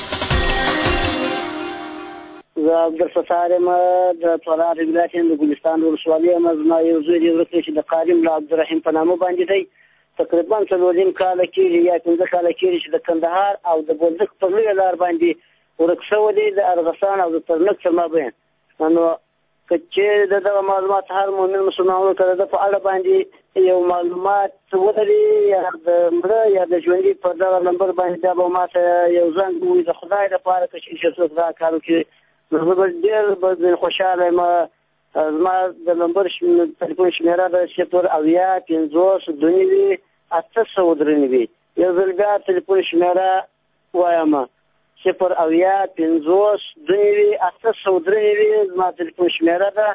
زه عبدالستار یم، د فراه ولایت د ګلستان ولسوالۍ یم. زما یو زوی دی ورک دی چې د قاري ملا عبدالرحیم په نامه باندې دی. تقریبا څلور نیم کاله کېږي یا پنځه کاله کېږي چې د کندهار او د بولدک په لویه لار باندې ورک شوی دی، د ارغسان او د ترنک تر مابین. نو که چې د دغه معلومات هر مؤمن مسلمانانو ته د په اړه باندې یو معلومات ولري یا د مړه یا د ژوندي په دغه نمبر باندې دا به ما ته یو زنګ ووایي. د خدای دپاره که چې څوک دا کار وکړي نو زه به ډېر به خوشحاله یم. زما د نمبر تلیفون شمېره ده صفر اویا پنځوس دوه نوي اته سوه درې نوي. یو ځل بیا تلیفون شمېره وایم: صفر اویا پنځوس دوه نوي اته سوه درې نوي زما تلیفون شمېره ده.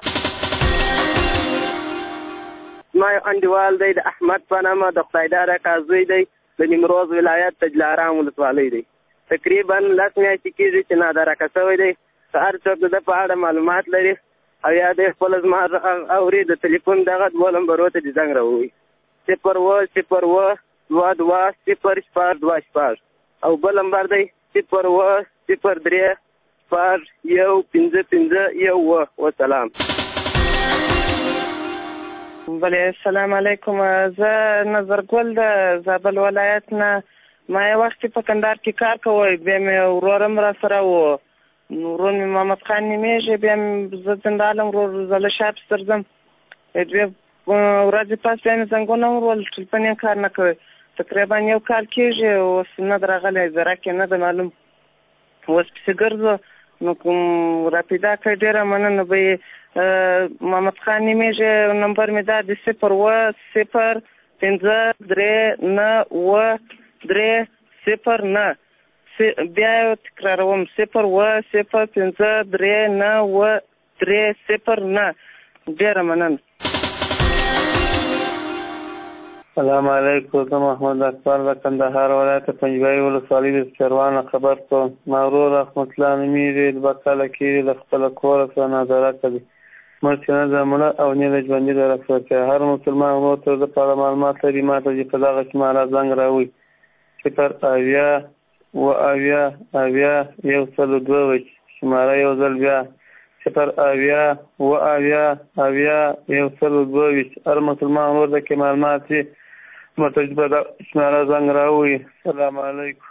زما یو انډیوال دی د احمد په نامه، د خدایدار اکا زوی دی، د نیمروز ولایت د جلارام ولسوالۍ دی. تقریبا لس میاشتې کېږي چې نادرکه شوی دی. که هر څوک د ده په اړه معلومات لري او یا دی خپله زما اوري، د تلیفون دغه دوه نمبرو ته دې زنګ راووایي: صفر اووه صفر اووه دوه دوه صفر شپږ دوه شپږ. او بل نمبر دی صفر اووه صفر درې شپږ یو پنځه پنځه یو اووه. وسلام. بله، السلام علیکم. زه نظرګل د زابل ولایت نه. ما یو وخت په کندهار کې کار کوی، بیا مې ورور هم را سره و. ورور مې محمد خان نومېږي، بیا مې زه زندالم، ورور زه له شا پسې ځم. دوې ورځې پس بیا مې زنګونه ورول، ټلیفون یې کار نه کوي. تقریبا یو کال کېږي، اوس نه د راغلی، زراک یې نه ده معلوم. اوس پسې ګرځو، نو کوم را پیدا کړی ډېره مننه به یې. محمد خان نومېږي، نمبر مې دا د صفر اووه صفر پنځه درې نه اووه درې صفر نه. بیا یې تکراروم: صفر اووه صفر پنځه درې نه اووه درې صفر نه. ډېره مننه. السلام علیکم. زه محمد اکبر د کندهار ولایت پنجوايي ولسوالۍ د چروان خبر کوم. ما ورور رحمت الله نومېږي، دوه کاله کېږي له خپله کوره سره نادرکه دی. مړ چې نه د مړه او نه د ژوندي د رخصتۍ. هر مسلمان ورور ته د په اړه معلومات لري، ما ته چې په دغه شماره زنګ راووایي: صفر اویا اوه اویا اویا یو سل دوه ویشت. شماره یو ځل بیا: صفر اویا اوه اویا اویا یو سل دوه ویشت. هر مسلمان ورور ته کې معلومات وي مته چې په دغه شماره زنګ راووایي. السلام علیکم.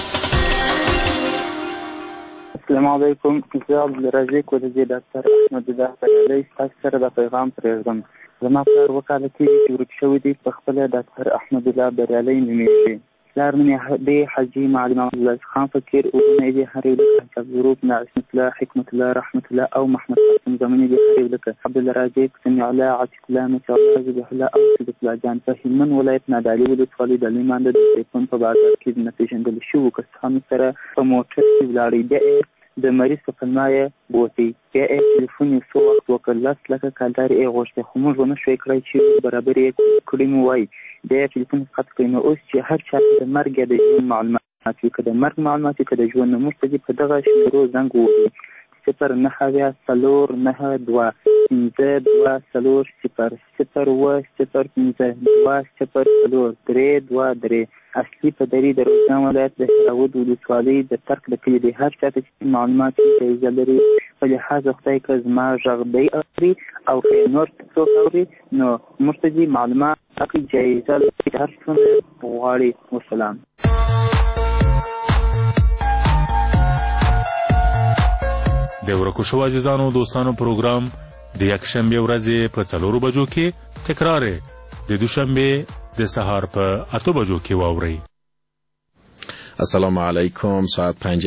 السلام علیکم. زه عبدالرزاق ولدي ډاکټر احمد الله بریالي ستاسو سره دا پیغام پرېږدم. زما پلار اووه کاله کېږي چې ورک شوی دی، په خپله ډاکټر احمد الله بریالي نومېږي. پلار نوم یې دی حاجي معلم عبدالعزیز خان فقیر، ورونه یې دي هر یو لکه حجاب ظروف، عصمت الله، حکمت الله، رحمت الله او محمد قاسم زمن یې دي هر یو لکه عبدالله راجب، سمیع الله، عاطف الله، نصر الله، ذبیح الله او صدیق الله جان. په هلمند ولایت نادعلي ولسوالۍ د لیمانده د سیفون په بازار کې د نپېژندل شوو کسانو سره په موټر کې ولاړی. بیا د مریض په پلمه یې بوتې، بیا یې ټلیفون یې څو وخت وکړ، لس لکه کلدار یې غوښتې خو موږ ونه شوی کړی چې برابر یې کړي مو وایي. بیا یې ټلیفون قطع کړی. نو اوس چې هر چا د مرګ یا د ژوند معلومات وي، که د مرګ معلومات وي که د ژوند، نو موږ ته دې په دغه شمېرو زنګ ووهي: صفر نهه اویا څلور نهه دوه پنځه دوه څلور صفر، صفر اووه صفر پنځه دوه صفر څلور درې دوه درې. اصلي پدري د روزګان ولایت د هراود ولسوالۍ د ترک د کلي دی. هر چاته چې معلومات جایزه لري په لحاظ خدای که زما غږ دی اوري او که نور څوک اوري نو موږ ته دې معلومات راکړي، جایزه لري، هر څومره غواړي. والسلام. د ورکو شو عزیزانو دوستانو پروګرام د یکشنبه ورځې په څلورو بجو کې تکرار د دوشنبه د سهار په اتو بجو کې واورئ. السلام علیکم. ساعت پنج